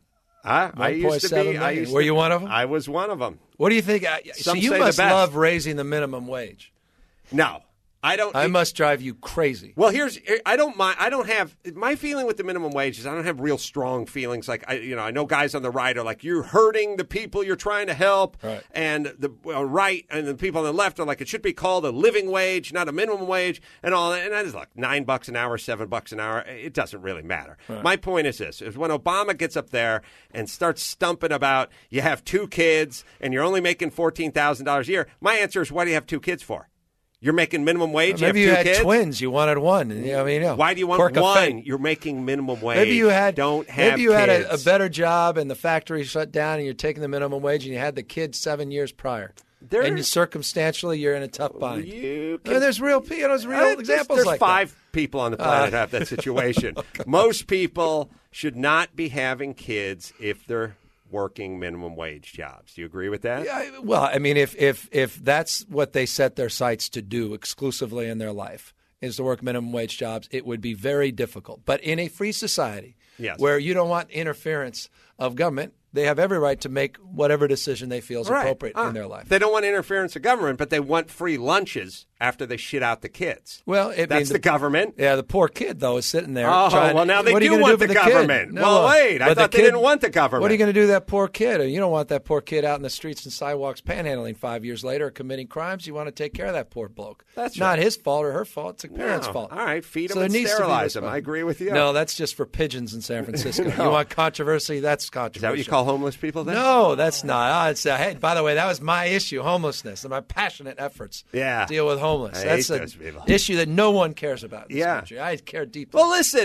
I used to be. Were you one of them? I was one of them. What do you think? So you must love raising the minimum wage. No. I don't. I must drive you crazy. Well, I don't mind. I don't have my feeling with the minimum wage is I don't have real strong feelings. Like I know guys on the right are like, you're hurting the people you're trying to help, right. And the right and the people on the left are like, it should be called a living wage, not a minimum wage, and all that. And that is like $9 an hour, $7 an hour. It doesn't really matter. Right. My point is this: is when Obama gets up there and starts stumping about you have 2 kids and you're only making $14,000 a year. My answer is, why do you have 2 kids for? You're making minimum wage. Maybe you you have 2 had kids? twins. You wanted one. Why do you want one? You're making minimum wage. Maybe you had. Don't have. Maybe you kids. had a better job and the factory shut down, and you're taking the minimum wage, and you had the kids 7 years prior. And circumstantially, you're in a tough bind. There's real examples there's like 5 people on the planet have that situation. Most people should not be having kids if they're working minimum wage jobs. Do you agree with that? Yeah, well, I mean, if that's what they set their sights to do exclusively in their life, is to work minimum wage jobs, it would be very difficult. But in a free society where you don't want interference of government, they have every right to make whatever decision they feel is appropriate in their life. They don't want interference of government, but they want free lunches after they shit out the kids. Well, that's the government. Yeah, the poor kid, though, is sitting there. Well, now they do want the government. No, well, wait, I thought they didn't want the government. What are you going to do to that poor kid? You don't want that poor kid out in the streets and sidewalks panhandling 5 years later or committing crimes. You want to take care of that poor bloke. That's not his fault or her fault. It's the parent's fault. All right, feed them and sterilize them. I agree with you. No, that's just for pigeons in San Francisco. No. You want controversy? That's controversial. Is that what you call homeless people then? No, that's not. Hey, by the way, that was my issue, homelessness, and my passionate efforts to deal with homeless. That's an issue that no one cares about in this country. I care deeply. Well, listen,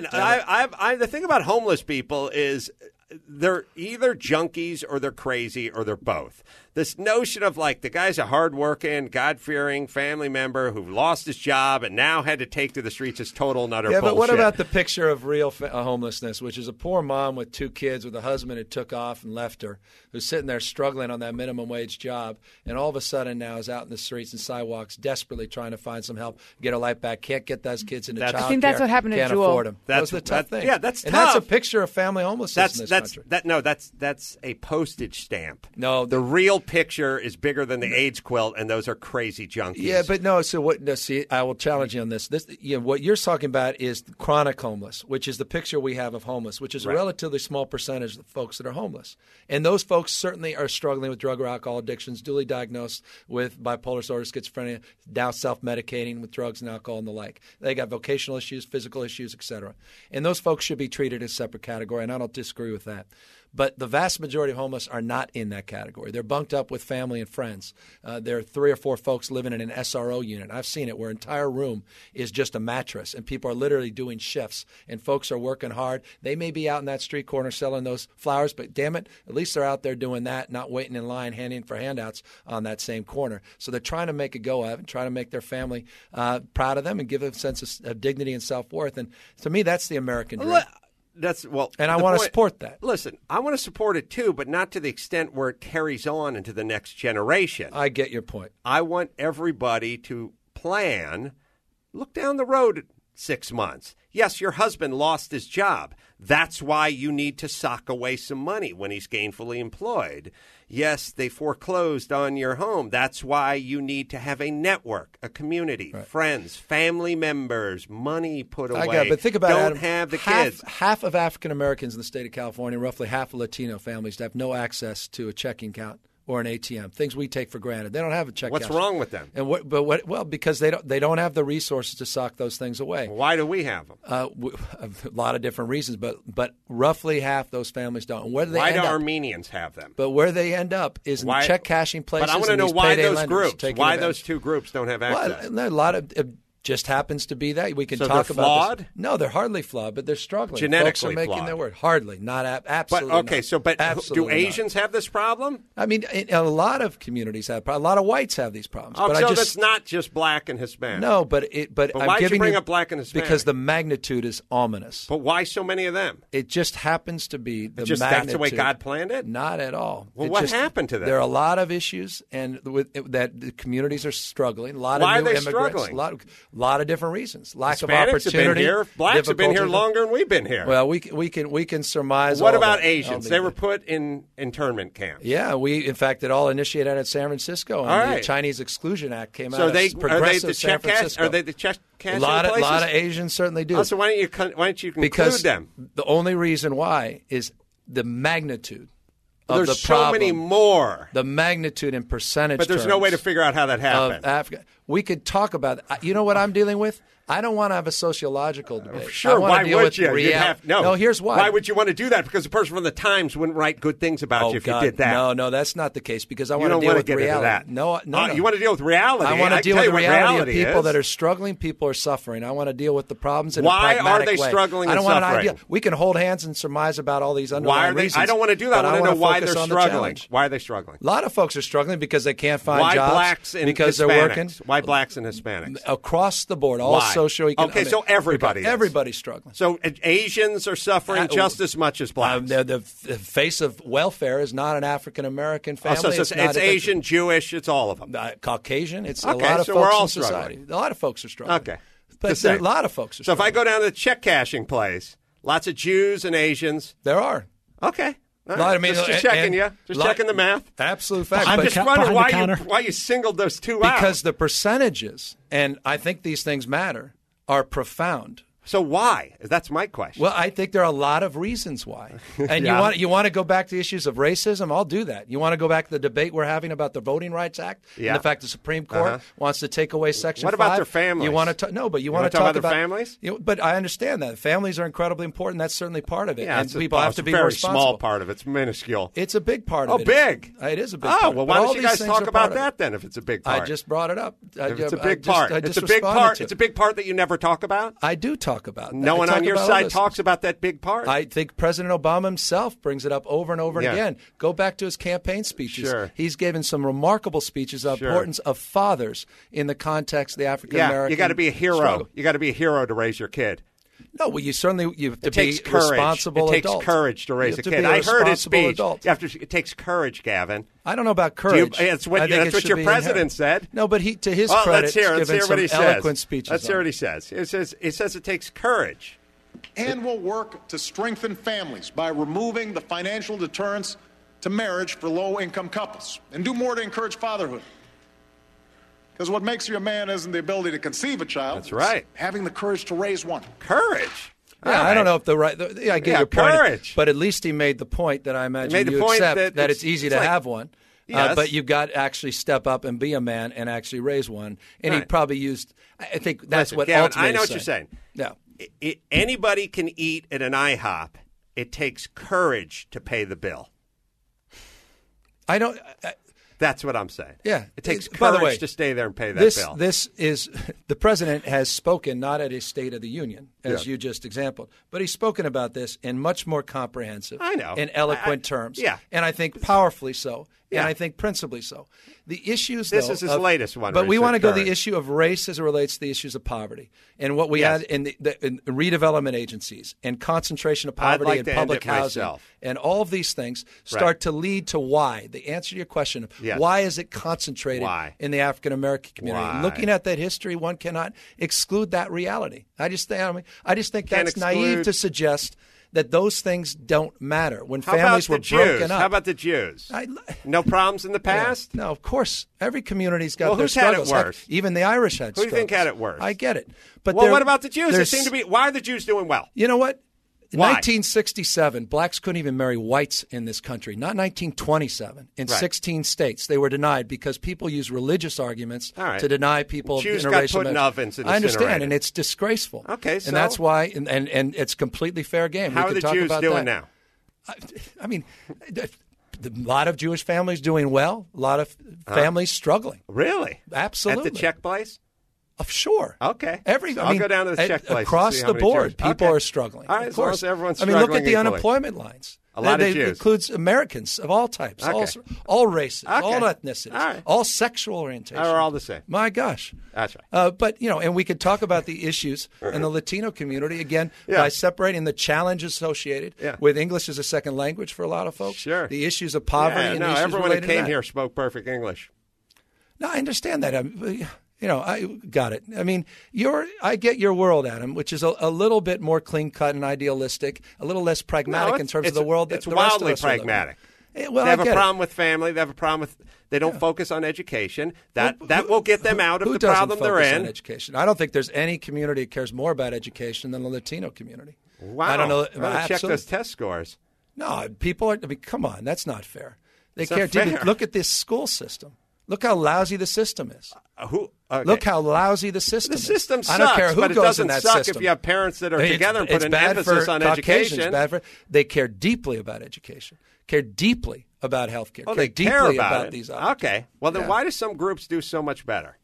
the thing about homeless people is they're either junkies or they're crazy or they're both. This notion of like the guy's a hardworking, God-fearing family member who lost his job and now had to take to the streets is total and utter bullshit. But what about the picture of real homelessness, which is a poor mom with 2 kids with a husband who took off and left her, who's sitting there struggling on that minimum wage job, and all of a sudden now is out in the streets and sidewalks desperately trying to find some help, get her life back, can't get those kids into childcare. I think that's what happened to can't Jewel. afford them. That's the tough thing. Yeah, that's and tough. That's a picture of family homelessness in this country. That's a postage stamp. No, the real picture is bigger than the AIDS quilt, and those are crazy junkies. Yeah, but no. So what? No, see, I will challenge you on this. What you're talking about is chronic homeless, which is the picture we have of homeless, which is a relatively small percentage of folks that are homeless, and those folks certainly are struggling with drug or alcohol addictions, duly diagnosed with bipolar disorder, schizophrenia, now self-medicating with drugs and alcohol and the like. They got vocational issues, physical issues, etc. And those folks should be treated as a separate category, and I don't disagree with with that. But the vast majority of homeless are not in that category. They're bunked up with family and friends. There are 3 or 4 folks living in an SRO unit. I've seen it where an entire room is just a mattress, and people are literally doing shifts, and folks are working hard. They may be out in that street corner selling those flowers, but damn it, at least they're out there doing that, not waiting in line handing for handouts on that same corner. So they're trying to make a go of it and trying to make their family proud of them and give them a sense of dignity and self-worth. And to me, that's the American dream. And I want to support that. Listen, I want to support it too, but not to the extent where it carries on into the next generation. I get your point. I want everybody to plan, look down the road 6 months. Yes, your husband lost his job. That's why you need to sock away some money when he's gainfully employed. Yes, they foreclosed on your home. That's why you need to have a network, a community, friends, family members, money put away. But think about Don't Adam, have the kids. Half of African Americans in the state of California, roughly half of Latino families, have no access to a checking account or an ATM, things we take for granted. They don't have a check. What's wrong with them? And well, because they don't have the resources to sock those things away. Why do we have them? A lot of different reasons, but roughly half those families don't. And where do they Why end do up? Armenians have them? But where they end up is in check cashing places. But I want to and know these why payday those lenders groups, taking why advantage. those two groups don't have access. Well, a lot of just happens to be that. We can So talk they're about flawed? this. No, they're hardly flawed, but they're struggling. Genetically Folks are making flawed. their word. Hardly, not absolutely. But okay, not. do Absolutely Asians have this problem? I mean, a lot of communities have. A lot of whites have these problems. Oh, but so I just, that's not just black and Hispanic. No, but I'm why'd you giving bring up black and Hispanic? Because the magnitude is ominous. But why so many of them? It just happens to be the Just magnitude. that's the way God planned it? Not at all. Well, It what just- happened to them? There are a lot of issues, and that the communities are struggling. A lot Why are of new they immigrants. struggling? A lot of different reasons. Lack of Hispanics have opportunity. been here. Blacks have been here difficulties. longer than we've been here. Well, we can surmise. What all about that. Asians? They were put in internment camps. Yeah, in fact, it all initiated out of San Francisco. And All the right. Chinese Exclusion Act came So out they of progressive the San check cash? Francisco. Are they the check cashing a lot places? of Asians certainly do. Oh, so why don't you include Because them? the only reason why is the magnitude of There's the so problem. many more. The magnitude in percentage But there's no terms way to figure out how that happened. of Africa. We could talk about it. You know what I'm dealing with? I don't want to have a sociological debate. I Sure, want why to deal would with you? You'd No, here's why. Why would you want to do that? Because the person from the Times wouldn't write good things about you if God, you did that. No, that's not the case because I You want don't to deal want to with get reality. into that. No. You want to deal with reality. I want to can deal tell with you the what reality of people is. that are struggling. People are suffering. I want to deal with the problems in Why a are pragmatic they way. struggling I don't and want suffering? an idea. We can hold hands and surmise about all these Why underlying are they? reasons. I don't want to do that. but I want to know why focus they're on the struggling. challenge. Why are they struggling? A lot of folks are struggling because they can't find Why jobs. blacks and because Hispanics? they're working. Why blacks and Hispanics? Across the board, all Why? socioeconomic. Okay, so everybody is. Everybody's struggling. So Asians are suffering just as much as blacks. The face of welfare is not an African American family. So it's not it's Asian, Jewish, it's all of them. Caucasian. It's Okay, a lot of so folks we're all in society. struggling. A lot of folks are struggling. Okay. But The same. a lot of folks are So if struggling. I go down to the check cashing place, lots of Jews and Asians. There are. Okay. All Lot- right. I mean, just and- checking and you. Just lot- checking the math. Absolute fact. I'm But just wondering why you singled those two out. because the percentages, and I think these things matter, are profound. So why? That's my question. Well, I think there are a lot of reasons why. And Yeah. you want to go back to issues of racism? I'll do that. You want to go back to the debate we're having about the Voting Rights Act Yeah. and the fact the Supreme Court wants to take away Section 5? What about their families? You want to no, but you want to talk talk about their families? But I understand that families are incredibly important. That's certainly part of it, Yeah, and people have to be a very responsible. small part of it. It's minuscule. It's a big part of Oh, it. big. It is a big Oh, part. well, But why all don't you these guys things talk are about part of that it. then? If it's a big part, I just brought it up. If it's a big part. It's a big responded part. to It's a it. big part that you never talk about. I do talk about. No I one talk on your about all side this. talks about that big part. I think President Obama himself brings it up over and over Yeah. again. Go back to his campaign speeches. Sure. He's given some remarkable speeches of Sure. importance of fathers in the context of the African American. you got to be a hero. struggle. You got to be a hero to raise your kid. No, well, you have to It be takes courage. responsible It takes adult. courage to raise You a have to kid. be a I heard his responsible speech. adult. It takes courage, Gavin. I don't know about courage. That's I what, think that's it what should your be president inherent. said. No, but to his Well, credit, let's hear he's given what he some says. eloquent speeches. Let's hear on what it. he says. It says it takes courage. And will work to strengthen families by removing the financial deterrents to marriage for low-income couples, and do more to encourage fatherhood. Because what makes you a man isn't the ability to conceive a child. That's right. It's having the courage to raise one. Courage. Yeah, I don't know if I get your point, courage. but at least he made the point that I imagine made the you point accept that it's easy it's to like- have one. Yes. But you've got to actually step up and be a man and actually raise one. And he Right. probably used. I think that's Listen, what Gavin, ultimately I know is what you're saying. Yeah. Anybody can eat at an IHOP It takes courage to pay the bill. I don't. That's what I'm saying. Yeah. It takes By the courage way, to stay there and pay that bill. This is the president has spoken not at his State of the Union, as Yeah. you just exampled, but he's spoken about this in much more comprehensive I know. and eloquent terms. Yeah. And I think powerfully so. Yeah. And I think principally so. The issues, This though, is his latest one, But where we he want to said go to the courage. issue of race as it relates to the issues of poverty and what we Yes. had in the redevelopment agencies and concentration of I'd poverty like and to end public it housing myself. and all of these things start Right. to lead to why. The answer to your question, Yes. why is it concentrated Why? in the African American community? Why? Looking at that history, one cannot exclude that reality. I just think Can't that's naive exclude- to suggest that those things don't matter. When How families about were the Jews? broken up. How about the Jews? No problems in the past? No, of course. Every community's got Well, their who's had it struggles. Heck, worse? even the Irish had Who do you struggles. think had it worse? I get it. But well, there- what about the Jews? They there's- seem to be. Why are the Jews doing well? You know what? In Why? 1967, blacks couldn't even marry whites in this country. Not 1927. In Right. 16 states, they were denied because people use religious arguments All right. to deny people Jews interracial got put in marriage. ovens and I understand, incinerated. and it's disgraceful. Okay, so- and that's why, and it's completely fair game. How we are can the talk Jews about doing that. now? I mean, a lot of Jewish families doing well. A lot of families struggling. Really? Absolutely. At the Czech place? Sure. Okay. So I'll go down to the Czech place. and Across see how the many board, Jews. people Okay. are struggling. All right, of as long course. as everyone's I mean, look at struggling the equally. unemployment lines. A lot They of Jews. includes Americans of all types, Okay. all races, all Okay. ethnicities, All right. all sexual orientations. They're all the same. My gosh. That's right. But, and we could talk about the issues in the Latino community, again, Yeah. by separating the challenges associated Yeah. with English as a second language for a lot of folks. Sure. The issues of poverty Yeah, and no, issues everyone who related to came that. here spoke perfect English. No, I understand that. I got it. I mean, I get your world, Adam, which is a little bit more clean cut and idealistic, a little less pragmatic in terms of the world that it's the rest wildly of us are living in. pragmatic. Well, they have I a get it. problem with family. They have a problem with they don't focus on education. That will get them out of Who the doesn't problem they're focus on in. education? I don't think there's any community that cares more about education than the Latino community. Wow. I don't know. Well, check absolutely. those test scores. No, people are. I mean, come on, that's not fair. They It's care. not fair. Dude, look at this school system. Look how lousy the system is. Okay. Look how lousy the system The is. system sucks, I don't care who but it goes doesn't in that suck system. if you have parents that are It's- together and put it's an bad emphasis for on Caucasians, education. Bad for, they care deeply about education, care deeply about health care, Oh, care they deeply care about it. these Okay. Well, then Yeah. why do some groups do so much better?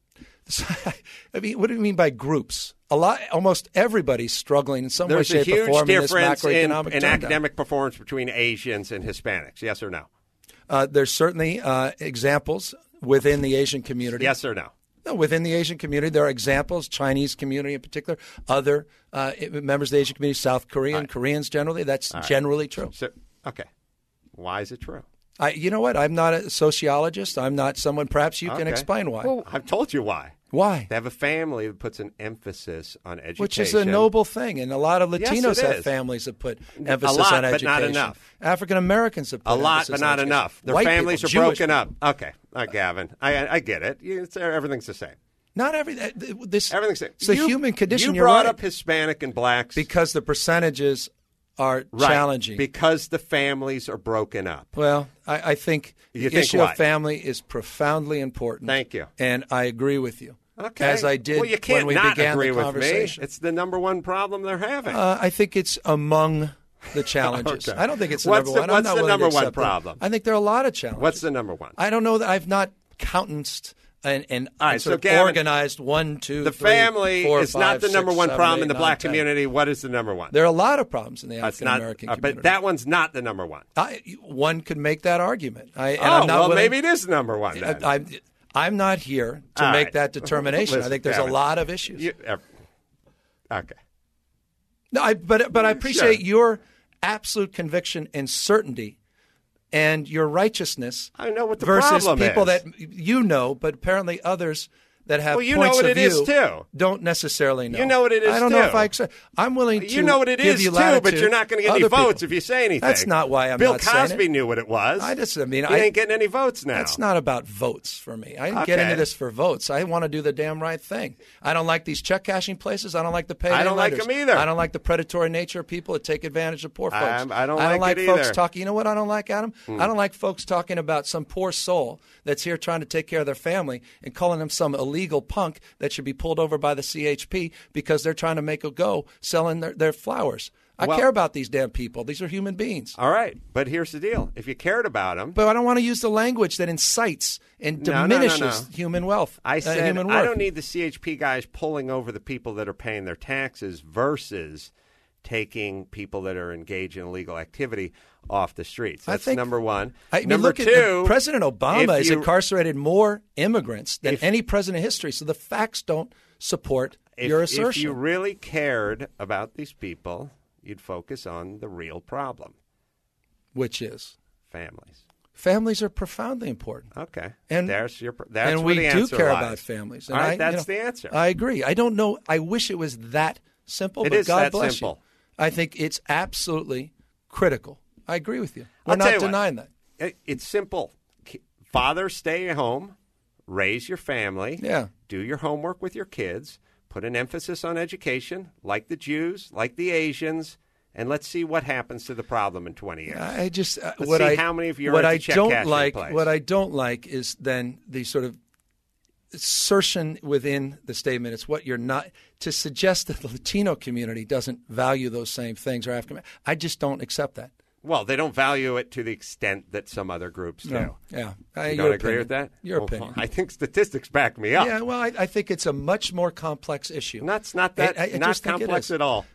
I mean, what do you mean by groups? Almost everybody's struggling in some There's way, a shape, or huge form in this difference in macroeconomic turndown. academic performance between Asians and Hispanics. Yes or no? There's certainly examples within the Asian community. Yes or no? No, within the Asian community, there are examples, Chinese community in particular, other members of the Asian community, South Korean, Koreans generally. That's generally true. So, okay. Why is it true? You know what? I'm not a sociologist. I'm not someone. Perhaps you can Okay. explain why. Well, I've told you why. Why? They have a family that puts an emphasis on education. Which is a noble thing. And a lot of Yes, Latinos it have is. families that put emphasis a lot, on but education. not enough. African Americans have put A lot, emphasis but on not education. enough. Their White families people, are Jewish broken people. up. Okay, Gavin, I get it. Everything's the same. Not everything. This Everything's the same. It's the You- human condition. You You're brought right. up Hispanic and blacks because the percentages are Right, challenging. because the families are broken up. Well, I think the You think issue what? of family is profoundly important. Thank you. And I agree with you. Okay. As I did well, you can't when we not began agree the with conversation. me. It's the number one problem they're having. I think it's among the challenges. Okay. I don't think it's the What's number the- one. I'm what's not the willing to number one accept that. problem? I think there are a lot of challenges. What's the number one? I don't know that I've not countenced and All right, sort so of Gavin, organized 1, 2, the 3, family 4, is not 5, the number 6, one 7, problem 8, in the 9, black 10. community. What is the number one? There are a lot of problems in the That's African not, American community. but that one's not the number one. One could make that argument. I'm Oh, not well, willing, maybe it is the number one then. I'm not here to All make right. that determination. I Listen, think there's Gavin, a lot of issues. Okay. No, but I appreciate your absolute conviction and certainty and your righteousness. I know what the versus problem people is. that you know, but apparently others that have Well, you points know what of it is, view too. don't necessarily know. You know what it is, I don't know too. if I accept. I'm willing to. You know what it give is, you too, latitude. but you're not going to get any Other votes people. if you say anything. That's not why I'm Bill not saying Cosby it. knew what it was. He ain't getting any votes now. That's not about votes for me. I didn't get Okay. into this for votes. I want to do the damn right thing. I don't like these check cashing places. I don't like the payday I don't like lenders. them either. I don't like the predatory nature of people that take advantage of poor folks. I don't like it folks either. talking. You know what I don't like, Adam? I don't like folks talking about some poor soul that's here trying to take care of their family and calling them some elite illegal punk that should be pulled over by the CHP because they're trying to make a go selling their flowers. I care about these damn people. These are human beings. All right, but here's the deal. If you cared about them... But I don't want to use the language that incites and diminishes human wealth. I said human worth. I don't need the CHP guys pulling over the people that are paying their taxes versus taking people that are engaged in illegal activity off the streets. That's number one. Number two, President Obama has incarcerated more immigrants than any president in history, so the facts don't support your assertion. If you really cared about these people, you'd focus on the real problem. Which is? Families. Families are profoundly important. Okay. And that's and where we the answer do care lies. about families. All right, that's the answer. I agree. I don't know. I wish it was that simple, It but is God that bless simple. you. I think it's absolutely critical. I agree with you. I'll We're tell not you what, denying that. It's simple. Father, stay at home, raise your family, do your homework with your kids, put an emphasis on education, like the Jews, like the Asians, and let's see what happens to the problem in 20 years. I just let's see how many of you are at the check cashing place. What I don't like is then the sort of assertion within the statement. It's what you're not to suggest that the Latino community doesn't value those same things or African. I just don't accept that. Well, they don't value it to the extent that some other groups do. No. Yeah. You don't agree with that? Your opinion. I think statistics back me up. Yeah, well, I think it's a much more complex issue. That's not that not complex at all.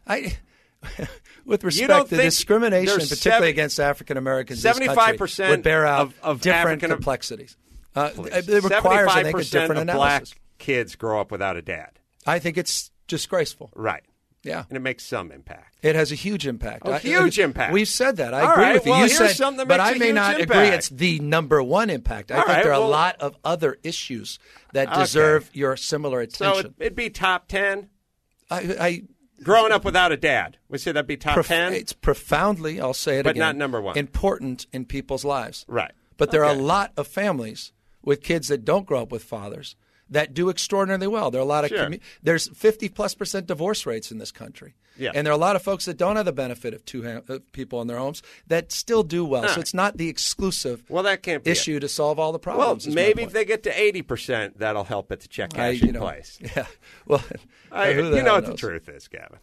With respect to discrimination, particularly against African Americans, 75% would bear out of different complexities. It requires, I think, a different of analysis. black kids grow up without a dad. I think it's disgraceful. Right. Yeah. And it makes some impact. It has a huge impact. Huge impact. We've said that. I All agree right, with you. well, You here's said, something that but makes I a may huge not impact. agree it's the number one impact. I think there are a lot of other issues that deserve your similar attention. So it'd be top 10? I growing up without a dad. We say that'd be top 10? It's profoundly, I'll say it but again, not number one. important in people's lives. Right. But there are a lot of families with kids that don't grow up with fathers that do extraordinarily well. There are a lot of there's 50+% divorce rates in this country. Yeah. And there are a lot of folks that don't have the benefit of two people in their homes that still do well. So it's not the exclusive that can't be issue to solve all the problems. Well, maybe if they get to 80%, that'll help at the check cashing place. Yeah. Well, you know what the truth is, Gavin.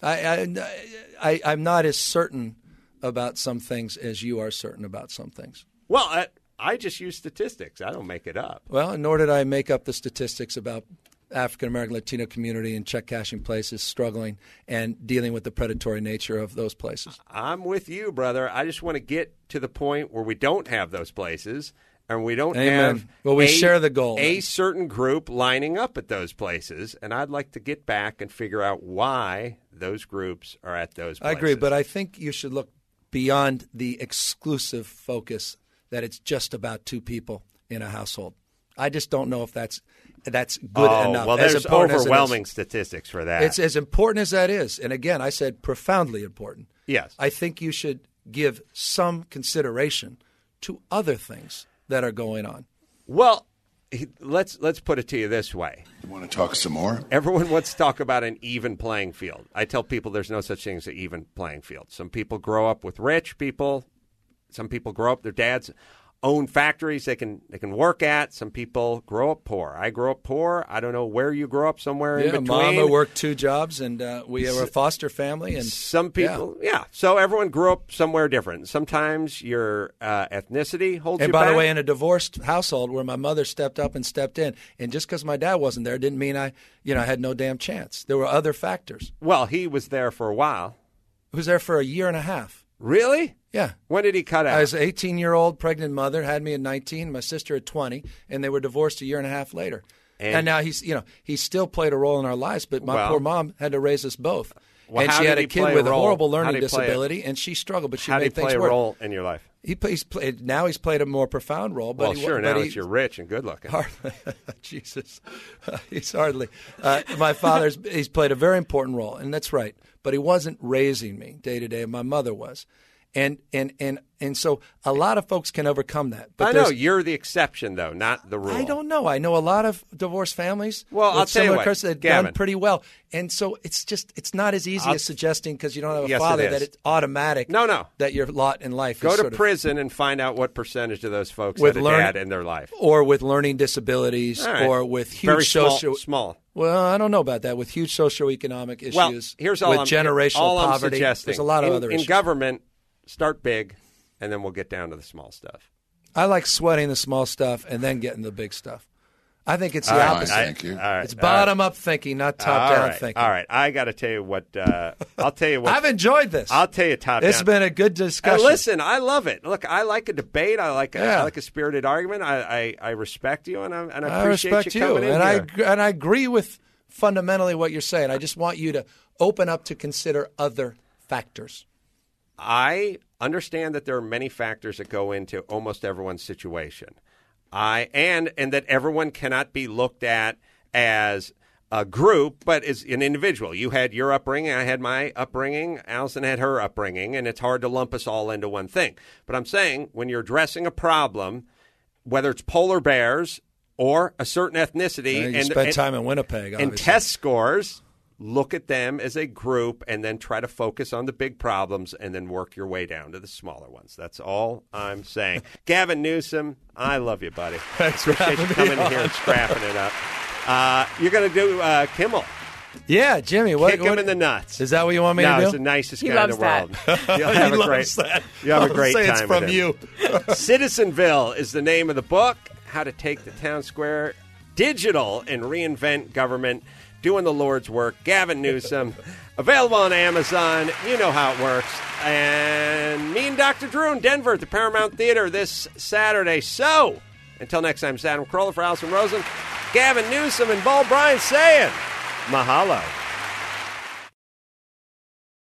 I'm not as certain about some things as you are certain about some things. Well, I just use statistics. I don't make it up. Well, nor did I make up the statistics about African-American Latino community and check cashing places struggling and dealing with the predatory nature of those places. I'm with you, brother. I just want to get to the point where we don't have those places and we don't have we share the goal. A certain group lining up at those places, and I'd like to get back and figure out why those groups are at those places. I agree, but I think you should look beyond the exclusive focus that it's just about two people in a household. I just don't know if that's good enough. Well, there's overwhelming statistics for that. It's as important as that is. And again, I said profoundly important. Yes. I think you should give some consideration to other things that are going on. Well, let's put it to you this way. You want to talk some more? Everyone wants to talk about an even playing field. I tell people there's no such thing as an even playing field. Some people grow up with rich people. Some people grow up, their dads own factories they can work at. Some people grow up poor. I grew up poor. I don't know where you grew up, somewhere in between. Mama worked 2 jobs, and we were a foster family. And some people, So everyone grew up somewhere different. Sometimes your ethnicity holds you back. And by the way, in a divorced household where my mother stepped up and stepped in, and just because my dad wasn't there didn't mean I had no damn chance. There were other factors. Well, he was there for a while. He was there for a year and a half. Really? Yeah. When did he cut out? I was an 18-year-old pregnant mother, had me at 19, my sister at 20, and they were divorced a year and a half later. And now he still played a role in our lives, but my poor mom had to raise us both. Well, and she had a kid with a horrible learning disability, and she struggled, but she made things work. How did he play a role in your life? He's played a more profound role. But now that you're rich and good looking. Jesus. He's hardly. My he's played a very important role, and that's right. But he wasn't raising me day to day. My mother was. And so a lot of folks can overcome that. But I know you're the exception, though, not the rule. I don't know. I know a lot of divorced families. Well, I'll tell you what, they've done pretty well. And so it's not as easy as suggesting because you don't have a father that it's automatic. No. That your lot in life go is to prison and find out what percentage of those folks with had a dad in their life, or with learning disabilities, or with huge small. Well, I don't know about that. With huge socioeconomic issues, well, here's all with generational poverty, suggesting. There's a lot of other issues. In government, start big, and then we'll get down to the small stuff. I like sweating the small stuff and then getting the big stuff. I think it's the opposite. Thank you. It's bottom-up thinking, not top-down thinking. All right. I got to tell you what. I'll tell you what. I've enjoyed this. I'll tell you top-down. It's been a good discussion. Listen, I love it. Look, I like a debate. I like a spirited argument. I respect you, and I appreciate you coming in here. And I agree with fundamentally what you're saying. I just want you to open up to consider other factors. I understand that there are many factors that go into almost everyone's situation. And that everyone cannot be looked at as a group, but as an individual. You had your upbringing, I had my upbringing, Allison had her upbringing, and it's hard to lump us all into one thing. But I'm saying when you're addressing a problem, whether it's polar bears or a certain ethnicity, you spent time in Winnipeg, obviously. And test scores, look at them as a group and then try to focus on the big problems and then work your way down to the smaller ones. That's all I'm saying. Gavin Newsom, I love you, buddy. Thanks for having me coming in here and scrapping it up. You're going to do Kimmel. Yeah, Jimmy. Kick him in the nuts. Is that what you want me to do? No, he's the nicest guy in the world. You'll have a great time. It's from you. Citizenville is the name of the book. How to take the town square digital and reinvent government. Doing the Lord's work. Gavin Newsom. Available on Amazon. You know how it works. And me and Dr. Drew in Denver at the Paramount Theater this Saturday. So, until next time, it's Adam Carolla for Allison Rosen, Gavin Newsom, and Paul Bryan saying, mahalo.